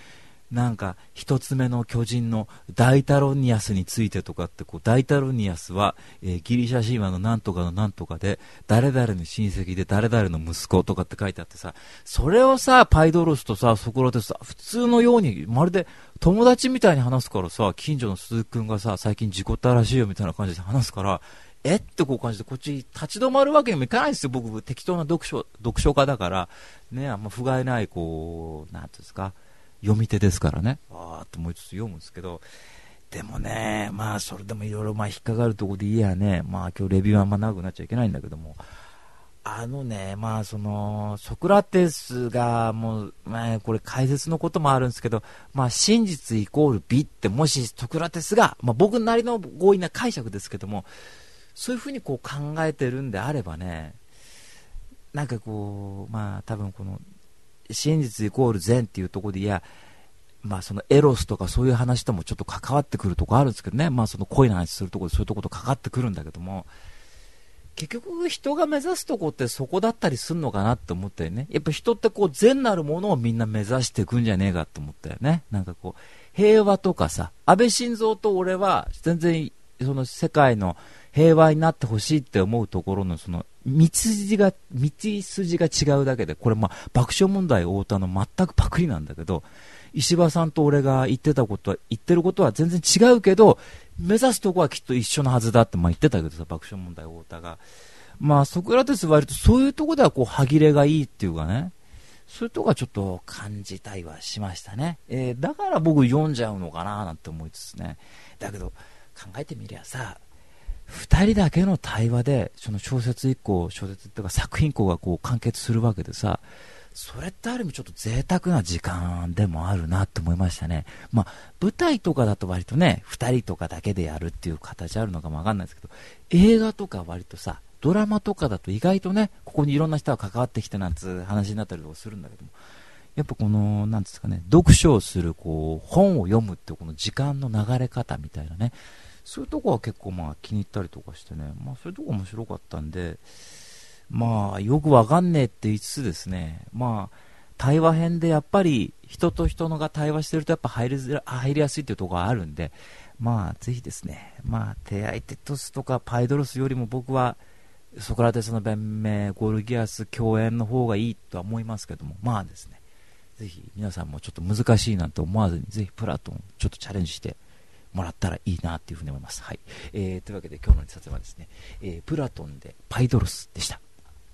なんか一つ目の巨人のダイタロニアスについてとかってこう、ダイタロニアスは、ギリシャ神話のなんとかのなんとかで誰々の親戚で誰々の息子とかって書いてあってさ、それをさパイドロスとさソクラテスさ普通のようにまるで友達みたいに話すからさ、近所の鈴木くんがさ最近事故ったらしいよみたいな感じで話すから、ってこう感じでこっち立ち止まるわけにもいかないですよ。僕適当な読書家だからね、あんま不甲斐ないこうなんていうんですか、読み手ですからね、あーって思いつつ読むんですけど、でもね、まあそれでもいろいろ引っかかるところでいいやね。まあ今日レビューはあんま長くなっちゃいけないんだけども、まあそのソクラテスがもう、これ解説のこともあるんですけど、まあ真実イコール美ってもしソクラテスが、まあ僕なりの強引な解釈ですけども、そういうふうにこう考えてるんであればね、なんかこうまあ多分この真実イコール善っていうところで、いやまあそのエロスとかそういう話ともちょっと関わってくるところあるんですけどね、まあその恋の話するところでそういうところと関わってくるんだけども、結局人が目指すとこってそこだったりするのかなって思ったよね。やっぱ人ってこう善なるものをみんな目指していくんじゃねえかって思ったよね。なんかこう平和とかさ、安倍晋三と俺は全然その世界の平和になってほしいって思うところのその道筋が違うだけで、これまあ爆笑問題太田の全くパクリなんだけど、石破さんと俺が言ってることは全然違うけど、目指すとこはきっと一緒のはずだって言ってたけどさ、爆笑問題太田が。まあソクラテスは割とそういうとこではこう歯切れがいいっていうかね、そういうとこはちょっと感じたりはしましたね。だから僕読んじゃうのかななんて思いつつね。だけど考えてみりゃさ、2人だけの対話でその小説っていうか作品1個がこう完結するわけでさ、それってある意味ちょっと贅沢な時間でもあるなって思いましたね。まあ舞台とかだと割とね2人とかだけでやるっていう形あるのかもわかんないですけど、映画とか割とさドラマとかだと意外とねここにいろんな人が関わってきてなんつ話になったりとかするんだけども、やっぱこのなんですかね、読書をするこう本を読むってこの時間の流れ方みたいなね、そういうとこは結構まあ気に入ったりとかしてね、まあそういうとこ面白かったんで、まあよくわかんねえって言いつつですね、まあ対話編でやっぱり人と人のが対話してるとやっぱ入りやすいっていうところがあるんで、まあぜひですね、まあテアイテトスとかパイドロスよりも僕はソクラテスの弁明ゴルギアス共演の方がいいとは思いますけども、まあですね、ぜひ皆さんもちょっと難しいなんて思わずにぜひプラトンちょっとチャレンジしてもらったらいいなっていうふうに思います。はい。というわけで今日の一冊はですね、プラトンでパイドロスでした。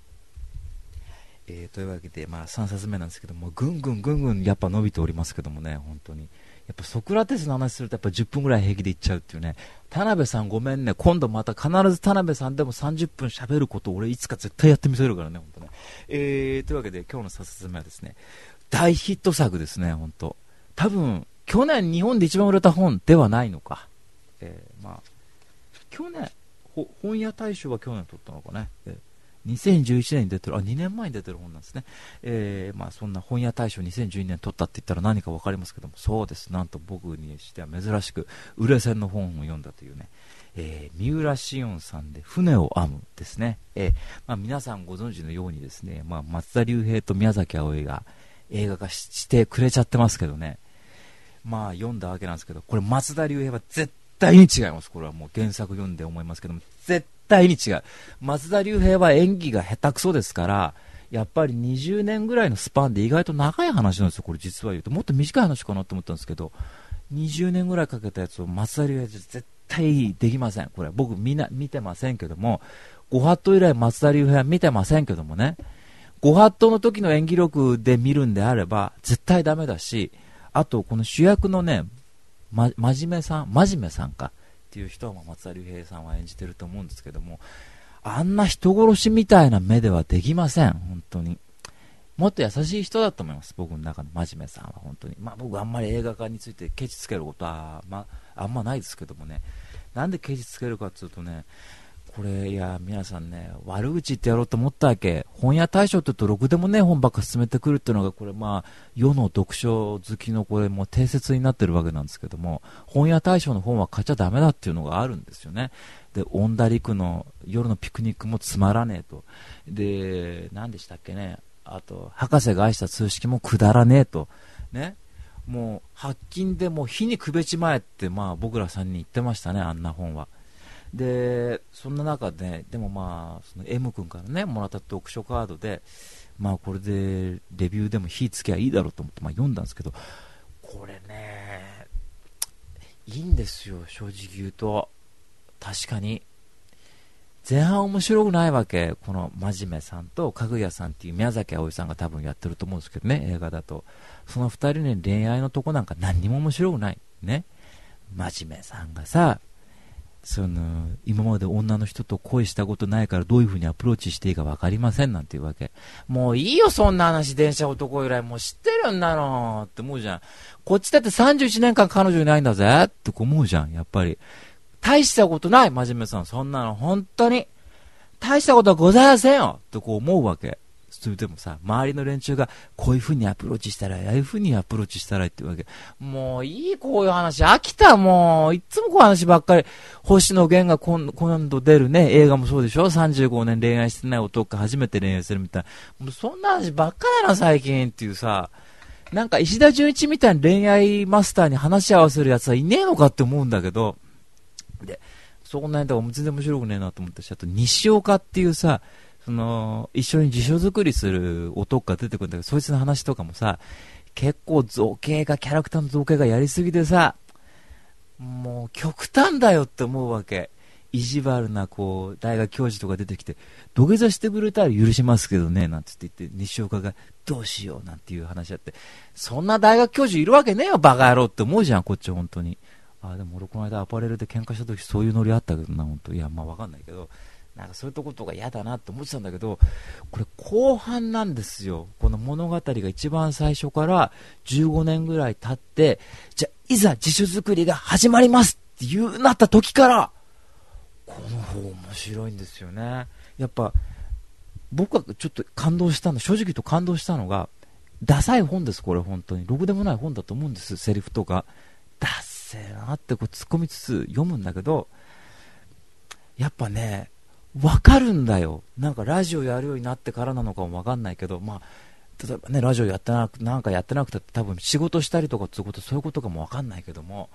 というわけで、まあ、3冊目なんですけども、ぐんぐんやっぱ伸びておりますけどもね、本当にやっぱソクラテスの話するとやっぱ10分ぐらい平気でいっちゃうっていうね。田辺さんごめんね、今度また必ず田辺さんでも30分喋ることを俺いつか絶対やってみせるからね、本当ね。というわけで今日の3冊目はですね、大ヒット作ですね、本当。多分去年日本で一番売れた本ではないのか。まあ去年本屋大賞は去年取ったのかね。2011年に出てる、2年前に出てる本なんですね。まあそんな本屋大賞2012年取ったって言ったら何か分かりますけども、そうです。なんと僕にしては珍しく売れ線の本を読んだというね、三浦紫音さんで船を編むですね。まあ、皆さんご存知のようにですね、まあ、松田龍平と宮崎あおいが映画化してくれちゃってますけどね、まあ読んだわけなんですけど、これ松田龍平は絶対に違います。これはもう原作読んで思いますけども、絶対に違う。松田龍平は演技が下手くそですから、やっぱり20年ぐらいのスパンで意外と長い話なんですよ。これ実は言うともっと短い話かなと思ったんですけど、20年ぐらいかけたやつを松田龍平絶対できません。これ僕みんな見てませんけども、ご法度以来松田龍平は見てませんけどもね、ご法度の時の演技力で見るんであれば絶対ダメだし、あとこの主役のね、真面目さんかっていう人は松田龍平さんは演じてると思うんですけども、あんな人殺しみたいな目ではできません。本当にもっと優しい人だと思います。僕の中の真面目さんは本当に。まあ僕あんまり映画化についてケチつけることはあんまないですけどもね。なんでケチつけるかっていうとね、これいや皆さんね、悪口言ってやろうと思ったわけ。本屋大賞って言うとろくでもね本ばっか進めてくるっていうのが、これまあ世の読書好きのこれもう定説になってるわけなんですけども、本屋大賞の本は買っちゃダメだっていうのがあるんですよね。でオンダリクの夜のピクニックもつまらねえと。で何でしたっけね、あと博士が愛した通識もくだらねえとね。 もう白金でもう火にくべちまえって、まあ僕ら3人言ってましたね、あんな本は。でそんな中で、でもまあその M 君からねもらった読書カードで、まあこれでレビューでも火つけばいいだろうと思って、まあ、読んだんですけど、これねいいんですよ、正直言うと。確かに前半面白くないわけ。この真面目さんとかぐやさんっていう宮崎あおいさんが多分やってると思うんですけどね、映画だと。その2人の恋愛のとこなんか何にも面白くないね。真面目さんがさ、その今まで女の人と恋したことないからどういう風にアプローチしていいか分かりませんなんていうわけ。もういいよそんな話、電車男由来もう知ってるよんなのって思うじゃん。こっちだって31年間彼女いないんだぜって思うじゃん。やっぱり大したことない、真面目さん、そんなの本当に大したことはございませんよって思うわけ。それでもさ、周りの連中がこういう風にアプローチしたら、ああいう風にアプローチしたらっていうわけ。もういい、こういう話飽きた。もういつもこういう話ばっかり。星野源が今度出るね映画もそうでしょ。35年恋愛してない男が初めて恋愛するみたいな、もうそんな話ばっかだな最近っていうさ。なんか石田純一みたいな恋愛マスターに話し合わせるやつはいねえのかって思うんだけど、でそこの間全然面白くねえなと思ったし、あと西岡っていうさ、その一緒に辞書作りする男が出てくるんだけど、そいつの話とかもさ、結構造形が、キャラクターの造形がやりすぎでさ、もう極端だよって思うわけ。意地悪なこう大学教授とか出てきて、土下座してくれたら許しますけどねなんて言って西岡がどうしようなんていう話あって、そんな大学教授いるわけねえよバカ野郎って思うじゃん、こっち本当に。でも俺この間アパレルで喧嘩した時そういうノリあったけどな、本当。いやまあわかんないけど、なんかそういうとことが嫌だなって思ってたんだけど、これ後半なんですよ。この物語が一番最初から15年ぐらい経って、じゃあいざ辞書作りが始まりますっていうなった時から、この方面白いんですよね。やっぱ僕はちょっと感動したの、正直言うと感動したのが、ダサい本です、これ本当に。ろくでもない本だと思うんです、セリフとか。ダッセーなってこう突っ込みつつ読むんだけど、やっぱね、わかるんだよ。なんかラジオやるようになってからなのかもわかんないけど、まあ、例えばね、ラジオやってなんかやってなくて多分仕事したりとかそういうことかもわかんないけども、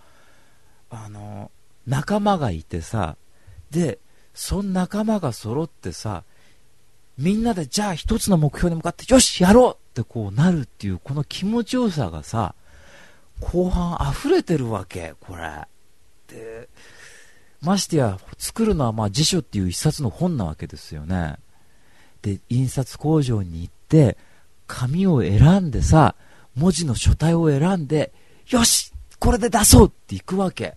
仲間がいてさ、で、その仲間が揃ってさ、みんなでじゃあ一つの目標に向かってよしやろうってこうなるっていうこの気持ちよさがさ、後半溢れてるわけ、これ。で、ましてや作るのはまあ辞書っていう一冊の本なわけですよね。で、印刷工場に行って紙を選んでさ、文字の書体を選んで、よしこれで出そうっていくわけ。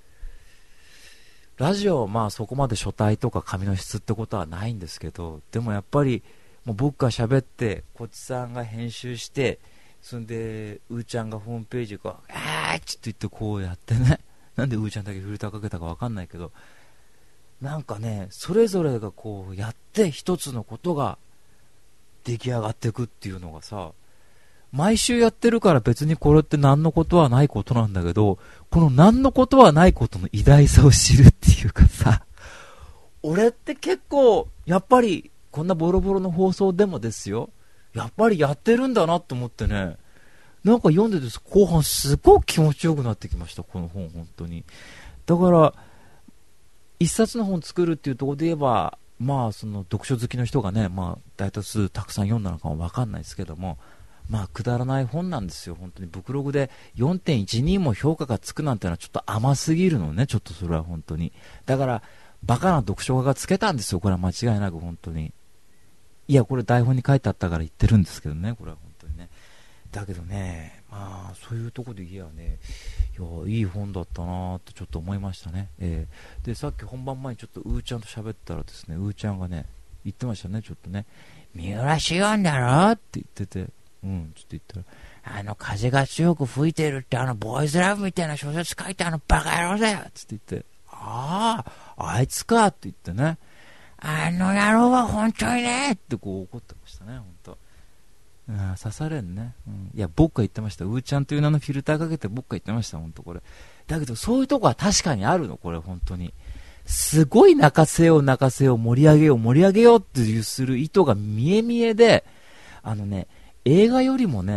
ラジオはまあそこまで書体とか紙の質ってことはないんですけど、でもやっぱりもう僕が喋ってこっちさんが編集して、そんでうーちゃんがホームページこうちょっと言ってこうやってね、なんでうーちゃんだけフィルターかけたかわかんないけど、なんかねそれぞれがこうやって一つのことが出来上がっていくっていうのがさ、毎週やってるから別にこれって何のことはないことなんだけど、この何のことはないことの偉大さを知るっていうかさ、俺って結構やっぱりこんなボロボロの放送でもですよ、やっぱりやってるんだなと思ってね、なんか読んでて後半すごく気持ちよくなってきました、この本本当に。だから一冊の本作るっていうところで言えば、まあその読書好きの人がね、まあ大多数たくさん読んだのかもわかんないですけども、まあくだらない本なんですよ本当に。ブクログで 4.12 も評価がつくなんてのはちょっと甘すぎるのね、ちょっとそれは本当に。だからバカな読書家がつけたんですよ、これは間違いなく本当に。いやこれ台本に書いてあったから言ってるんですけどね、これは本当にね。だけどね、まあそういうところで言えばね、いい本だったなってちょっと思いましたね。でさっき本番前にちょっとうーちゃんと喋ったらですね、うーちゃんがね言ってましたね、ちょっとね、三浦紫音だろって言ってて、ちょっと言ったら、風が強く吹いてるってボーイズラブみたいな小説書いてバカ野郎だよつって言って、あいつかって言ってね、野郎は本当にねってこう怒ってましたね、本当。刺されんね、いや僕が言ってました、うーちゃんという名のフィルターかけて僕が言ってました、本当これ。だけどそういうとこは確かにあるの、これ本当に。すごい泣かせよう盛り上げようっていうする意図が見え見えで、映画よりもね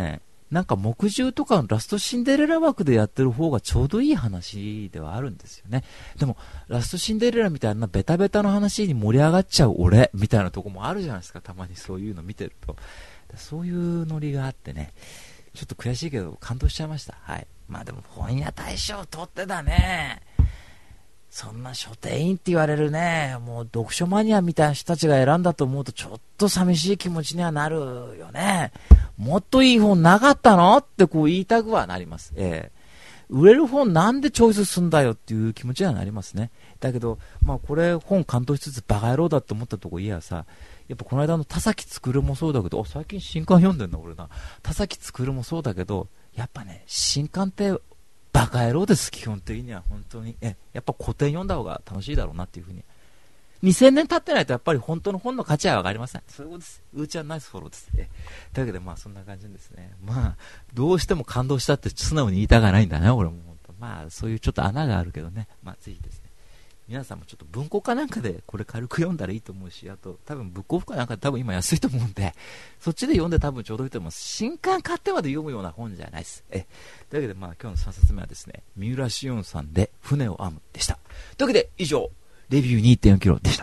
なんか木10とかのラストシンデレラ枠でやってる方がちょうどいい話ではあるんですよね。でもラストシンデレラみたいなベタベタの話に盛り上がっちゃう俺みたいなとこもあるじゃないですか。たまにそういうの見てると、そういうノリがあってね、ちょっと悔しいけど感動しちゃいました。はい。まあでも本屋大賞取ってだね、そんな書店員って言われるね、もう読書マニアみたいな人たちが選んだと思うとちょっと寂しい気持ちにはなるよね。もっといい本なかったのってこう言いたくはなります。売れる本なんでチョイスすんだよっていう気持ちにはなりますね。だけど、まあこれ本感動しつつバカ野郎だって思ったとこ言えばさ、やっぱこの間の田崎つくるもそうだけど、最近新刊読んでんだ俺な。田崎つくるもそうだけど、やっぱね、新刊ってバカ野郎です、基本的には。本当にやっぱ古典読んだ方が楽しいだろうなっていうふうに。2000年経ってないとやっぱり本当の本の価値は分かりません。そういうことです。うーちゃんナイスフォローです。というわけでまあそんな感じですね。まあどうしても感動したって素直に言いたがないんだね俺も。本当まあそういうちょっと穴があるけどね、まあぜひですね、皆さんもちょっと文庫かなんかでこれ軽く読んだらいいと思うし、あと多分ブックオフかなんかで多分今安いと思うんで、そっちで読んで多分ちょうどいいと思います。新刊買ってまで読むような本じゃないです。というわけでまあ今日の3冊目はですね、三浦紫音さんで船を編むでした。というわけで以上レビュー 2.4 キロでした。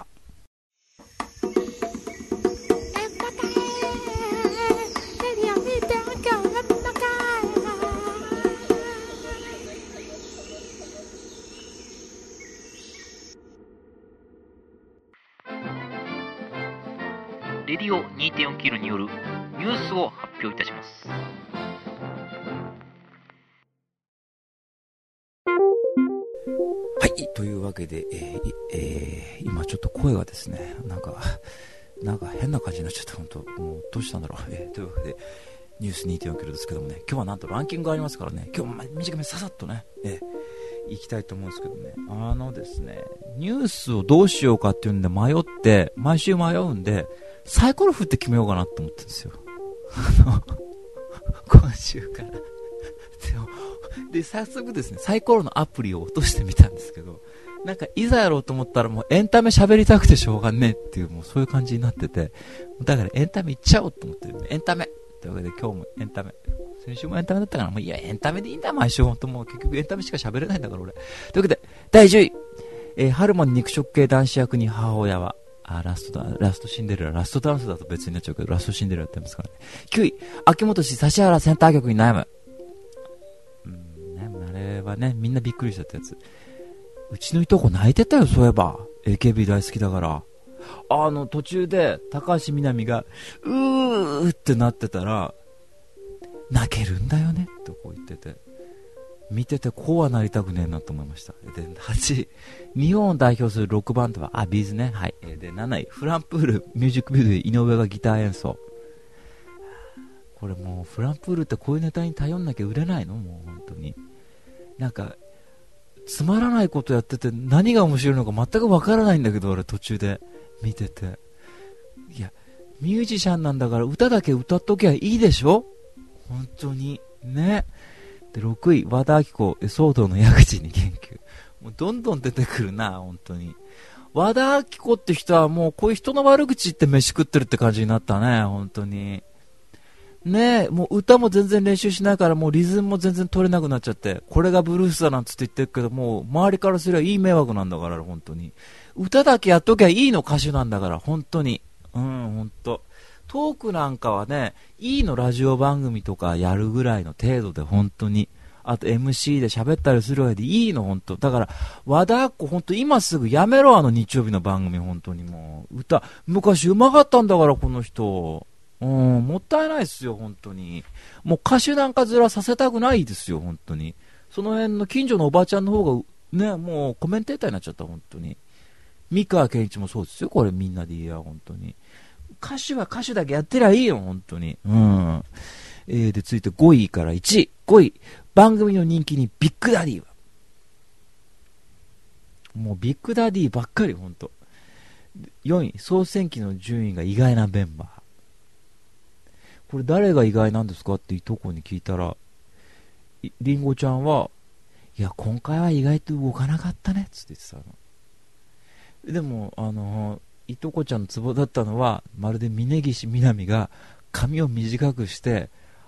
レディオ 2.4 キロによるニュースを発表いたします。 はい、というわけで、今ちょっと声がですね、なんか変な感じになっちゃって、本当もうどうしたんだろう。というわけでニュース 2.4 キロですけどもね、今日はなんとランキングがありますからね、今日短めささっとね、行きたいと思うんですけどね、ですね、ニュースをどうしようかっていうんで毎週迷うんで、サイコロ振って決めようかなと思ってるんですよ。今週からで早速ですね、サイコロのアプリを落としてみたんですけど、なんかいざやろうと思ったらもうエンタメ喋りたくてしょうがねえっていう、もうそういう感じになってて、だからエンタメいっちゃおうと思ってる。エンタメというわけで今日もエンタメ、先週もエンタメだったから、もういやエンタメでいいんだ毎週、本当もう結局エンタメしか喋れないんだから俺。というわけで第10位、ハルモン肉食系男子役に母親は、ラストシンデレラ、ラストダンスだと別になっちゃうけど、ラストシンデレラやってますからね。9位、秋元氏、指原センター局に悩む。あれはね、みんなびっくりしちゃったやつ。うちのいとこ泣いてたよ、そういえば。AKB 大好きだから。途中で、高橋みなみが、ってなってたら、泣けるんだよね、とこう言ってて。見ててこうはなりたくねえなと思いました。で、8位、日本を代表するロックバンドは、ビーズね。はい。で、7位、フランプールミュージックビデオで井上がギター演奏。これもう、フランプールってこういうネタに頼んなきゃ売れないの？もう本当に。なんか、つまらないことやってて何が面白いのか全くわからないんだけど、俺途中で見てて。いや、ミュージシャンなんだから歌だけ歌っときゃいいでしょ？本当に。ね。で、6位、和田アキ子、騒動の矢口に言及。もうどんどん出てくるな、本当に。和田アキ子って人はもうこういう人の悪口言って飯食ってるって感じになったね、本当に。ねえ、もう歌も全然練習しないからもうリズムも全然取れなくなっちゃって、これがブルースだなんつって言ってるけど、もう周りからすればいい迷惑なんだから、本当に。歌だけやっときゃいいの歌手なんだから、本当に。本当。トークなんかはね、いいのラジオ番組とかやるぐらいの程度で本当に。あと MC で喋ったりするぐらいでいいの本当。だから和田アキ子本当今すぐやめろ、日曜日の番組。本当にもう歌昔うまかったんだから、この人。もったいないですよ本当に。もう歌手なんかずらさせたくないですよ本当に。その辺の近所のおばあちゃんの方がね、もうコメンテーターになっちゃった本当に。三河健一もそうですよ、これみんなで言えば本当に。歌手は歌手だけやってりゃいいよ本当に。で続いて5位から1位。5位、番組の人気にビッグダディは、もうビッグダディばっかり本当。4位、総選挙の順位が意外なメンバー。これ誰が意外なんですかっていとこに聞いたら、りんごちゃんは、いや今回は意外と動かなかったねっつって言ってたの。でもいとこちゃんのツボだったのは、まるで峯岸みなみが髪を短くして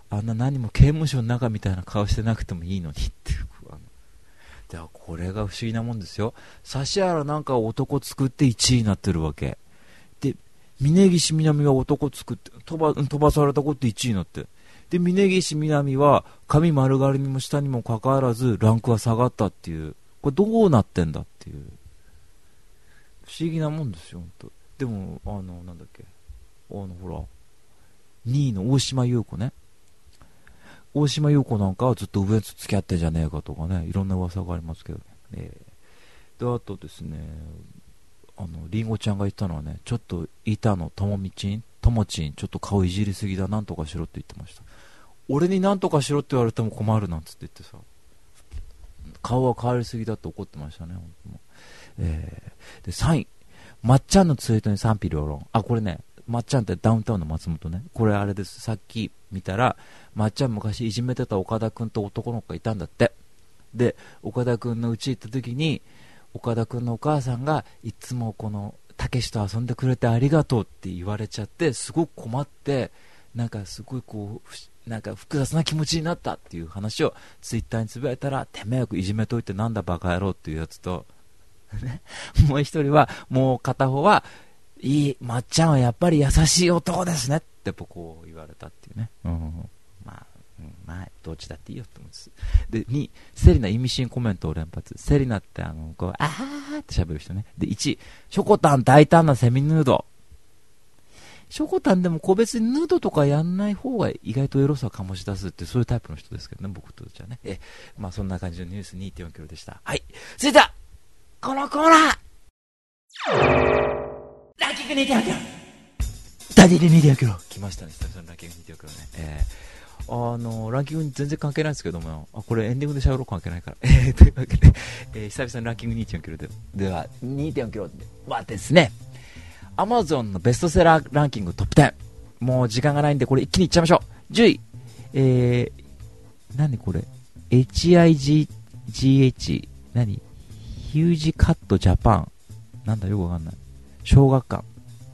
あんな何も刑務所の中みたいな顔してなくてもいいのにっていう。ではこれが不思議なもんですよ。指原なんか男作って1位になってるわけで、峯岸みなみは男作って飛ばされたこと1位になって、で峯岸みなみは髪丸刈りにも下にもかかわらずランクは下がったっていう、これどうなってんだっていう不思議なもんですよ本当。でもなんだっけ、ほら2位の大島優子ね、大島優子なんかはずっと上と付き合ってんじゃねえかとかね、いろんな噂がありますけどね。であとですね、りんごちゃんが言ったのはね、ちょっと板野友ちんちょっと顔いじりすぎだ、なんとかしろって言ってました。俺になんとかしろって言われても困るなんつって言ってさ、顔は変わりすぎだって怒ってましたね本当も。で3位、まっちゃんのツイートに賛否両論。これね、まっちゃんってダウンタウンの松本ね、これあれです。さっき見たらまっちゃん昔いじめてた岡田くんと男の子がいたんだって。で岡田くんの家行った時に岡田くんのお母さんがいつもこのたけしと遊んでくれてありがとうって言われちゃって、すごく困って、なんかすごいこうなんか複雑な気持ちになったっていう話をツイッターにつぶやいたら、てめえいじめといてなんだバカ野郎っていうやつともう一人は、もう片方は、まっちゃんはやっぱり優しい男ですねってこう言われたっていうね。まあどっちだっていいよって思うんです。で2位、セリナ意味深コメントを連発。セリナってこうーって喋る人ね。で1位、ショコタン大胆なセミヌード。ショコタンでも個別にヌードとかやんない方が意外とエロさを醸し出すって、そういうタイプの人ですけどね、僕とじゃね。まあそんな感じのニュース 2.4 キロでした。はい、続いてはこのコーナー、ランキング2.4キロ、ダディで2.4キロ来ましたね。久々のランキング2.4キロね。ランキングに全然関係ないんですけども、これエンディングで喋ろう関係ないから。というわけで、久々のランキング 2.4 キロでは、2.4 キロはですね、Amazon のベストセラーランキングトップ10。もう時間がないんで、これ一気にいっちゃいましょう。10位、何これ HIGH、何ヒュージカットジャパン。なんだよくわかんない。小学館。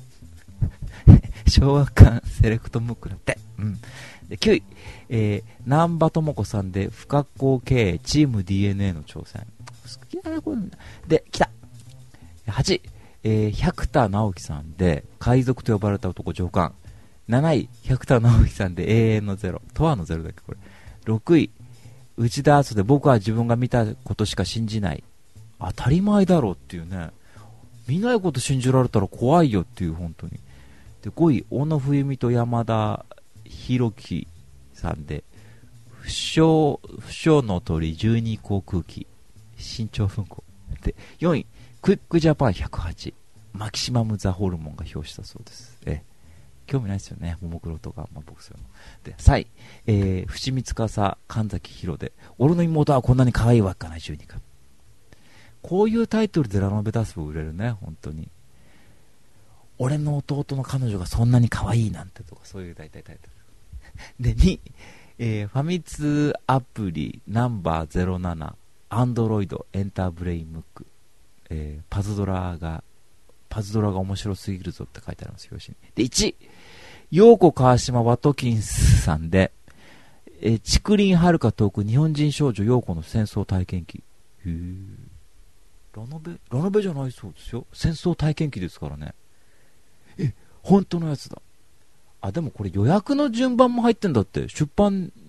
小学館セレクトムックだって。で9位、南波智子さんで不格好経営チーム DNA の挑戦。好きだなこれ。で来た8位、百田直樹さんで海賊と呼ばれた男上官。7位、百田直樹さんで永遠のゼロ、とわのゼロだっけこれ。6位、内田篤人で僕は自分が見たことしか信じない。当たり前だろうっていうね、見ないこと信じられたら怖いよっていう、本当に。で5位、小野冬美と山田裕貴さんで不祥の鳥12航空機新潮噴火で、4位、クイックジャパン108、マキシマムザホルモンが表したそうです。興味ないですよね、ももクロとか、僕そういうので。3位、伏見司神崎博で俺の妹はこんなに可愛いわけない12巻。こういうタイトルでラノベ出すと売れるね、本当に。俺の弟の彼女がそんなに可愛いなんてとか、そういう大体タイトルで。2位、ファミ通アプリナンバー07アンドロイドエンターブレインムック、パズドラが面白すぎるぞって書いてあります、表紙に。で1位、陽子川島ワトキンスさんで、竹林遥か遠く日本人少女陽子の戦争体験記。ラノベじゃないそうですよ、戦争体験記ですからね。本当のやつだ。でもこれ予約の順番も入ってんだって。出版が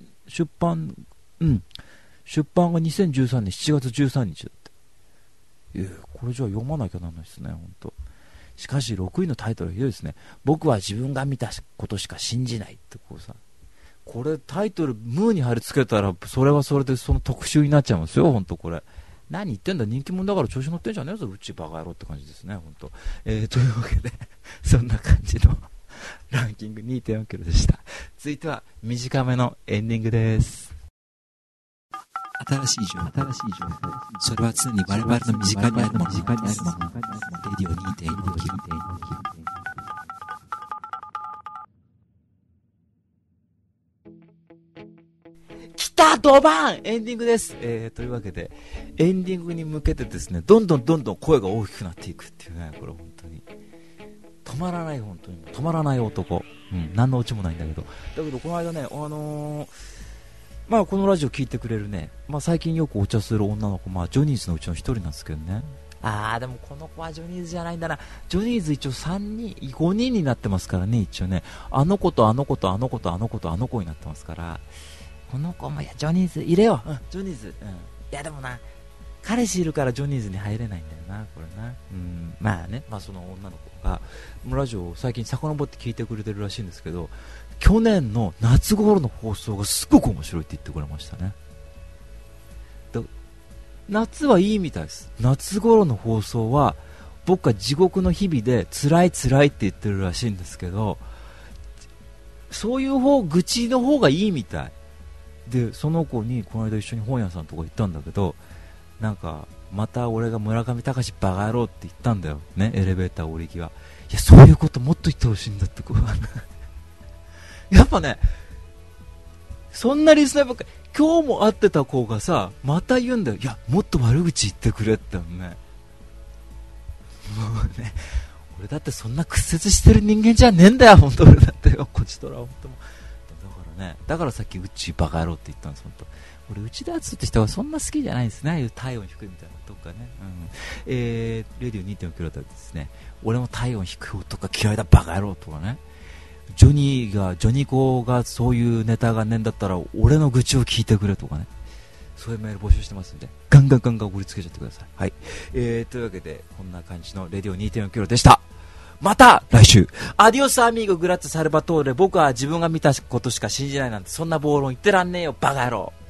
2013年7月13日だって。これじゃあ読まなきゃならないですね、本当。しかし6位のタイトルはひどいですね。僕は自分が見たことしか信じないってこうさ。これタイトルムーに貼り付けたら、それはそれでその特集になっちゃいますよ、本当これ。何言ってんだ、人気者だから調子乗ってんじゃねえぞ、うちバカ野郎って感じですね、本当。というわけでそんな感じのランキング 2.4 キロでした。続いては短めのエンディングです。 新しい情報、それは常に我々の身近にあるもの、レディオ 2.4 キロ。 来たドバーンエンディングです。というわけでエンディングに向けてですね、どんどん声が大きくなっていくっていうね、これ本当にと止まらない、本当に止まらない男、何のオチもないんだけど、だけどこの間ね、まあこのラジオ聞いてくれるね、まあ最近よくお茶する女の子、まあジョニーズのうちの一人なんですけどね。でもこの子はジョニーズじゃないんだな。ジョニーズ一応5人になってますからね、一応ね。あの子とあの子とあの子とあの子とあの子になってますから、この子も、いや、ジョニーズ入れよう。ジョニーズ。いや、でもな、彼氏いるからジョニーズに入れないんだよな、これな。まあね、まあその女の子が、ラジオを最近遡って聞いてくれてるらしいんですけど、去年の夏頃の放送がすごく面白いって言ってくれましたね。夏はいいみたいです。夏頃の放送は僕は地獄の日々で辛い辛いって言ってるらしいんですけど、そういう愚痴の方がいいみたいで、その子にこの間一緒に本屋さんとか行ったんだけど、なんかまた俺が村上隆バカ野郎って言ったんだよね、エレベーター降り際。いや、そういうこともっと言ってほしいんだってこうやっぱね、そんなリスナーばっかり、今日も会ってた子がさ、また言うんだよ。いや、もっと悪口言ってくれってね。もうね、俺だってそんな屈折してる人間じゃねえんだよ、本当俺だってよ、こちとら本当も。だからね、だからさっきうちバカ野郎って言ったんです、本当。俺うちだっつって人はそんな好きじゃないんですね、ああいう体温低いみたいなとかね。レディオ 2.5 キロだとですね、俺も体温低いとか嫌いだバカ野郎とかね。ジョニー子がそういうネタがねんだったら俺の愚痴を聞いてくれとかね、そういうメール募集してますんで、ガンガン送りつけちゃってください。はい、というわけでこんな感じのレディオ 2.4 キロでした。また来週。アディオスアミーゴグラッツサルバトーレ。僕は自分が見たことしか信じないなんて、そんな暴論言ってらんねえよバカ野郎。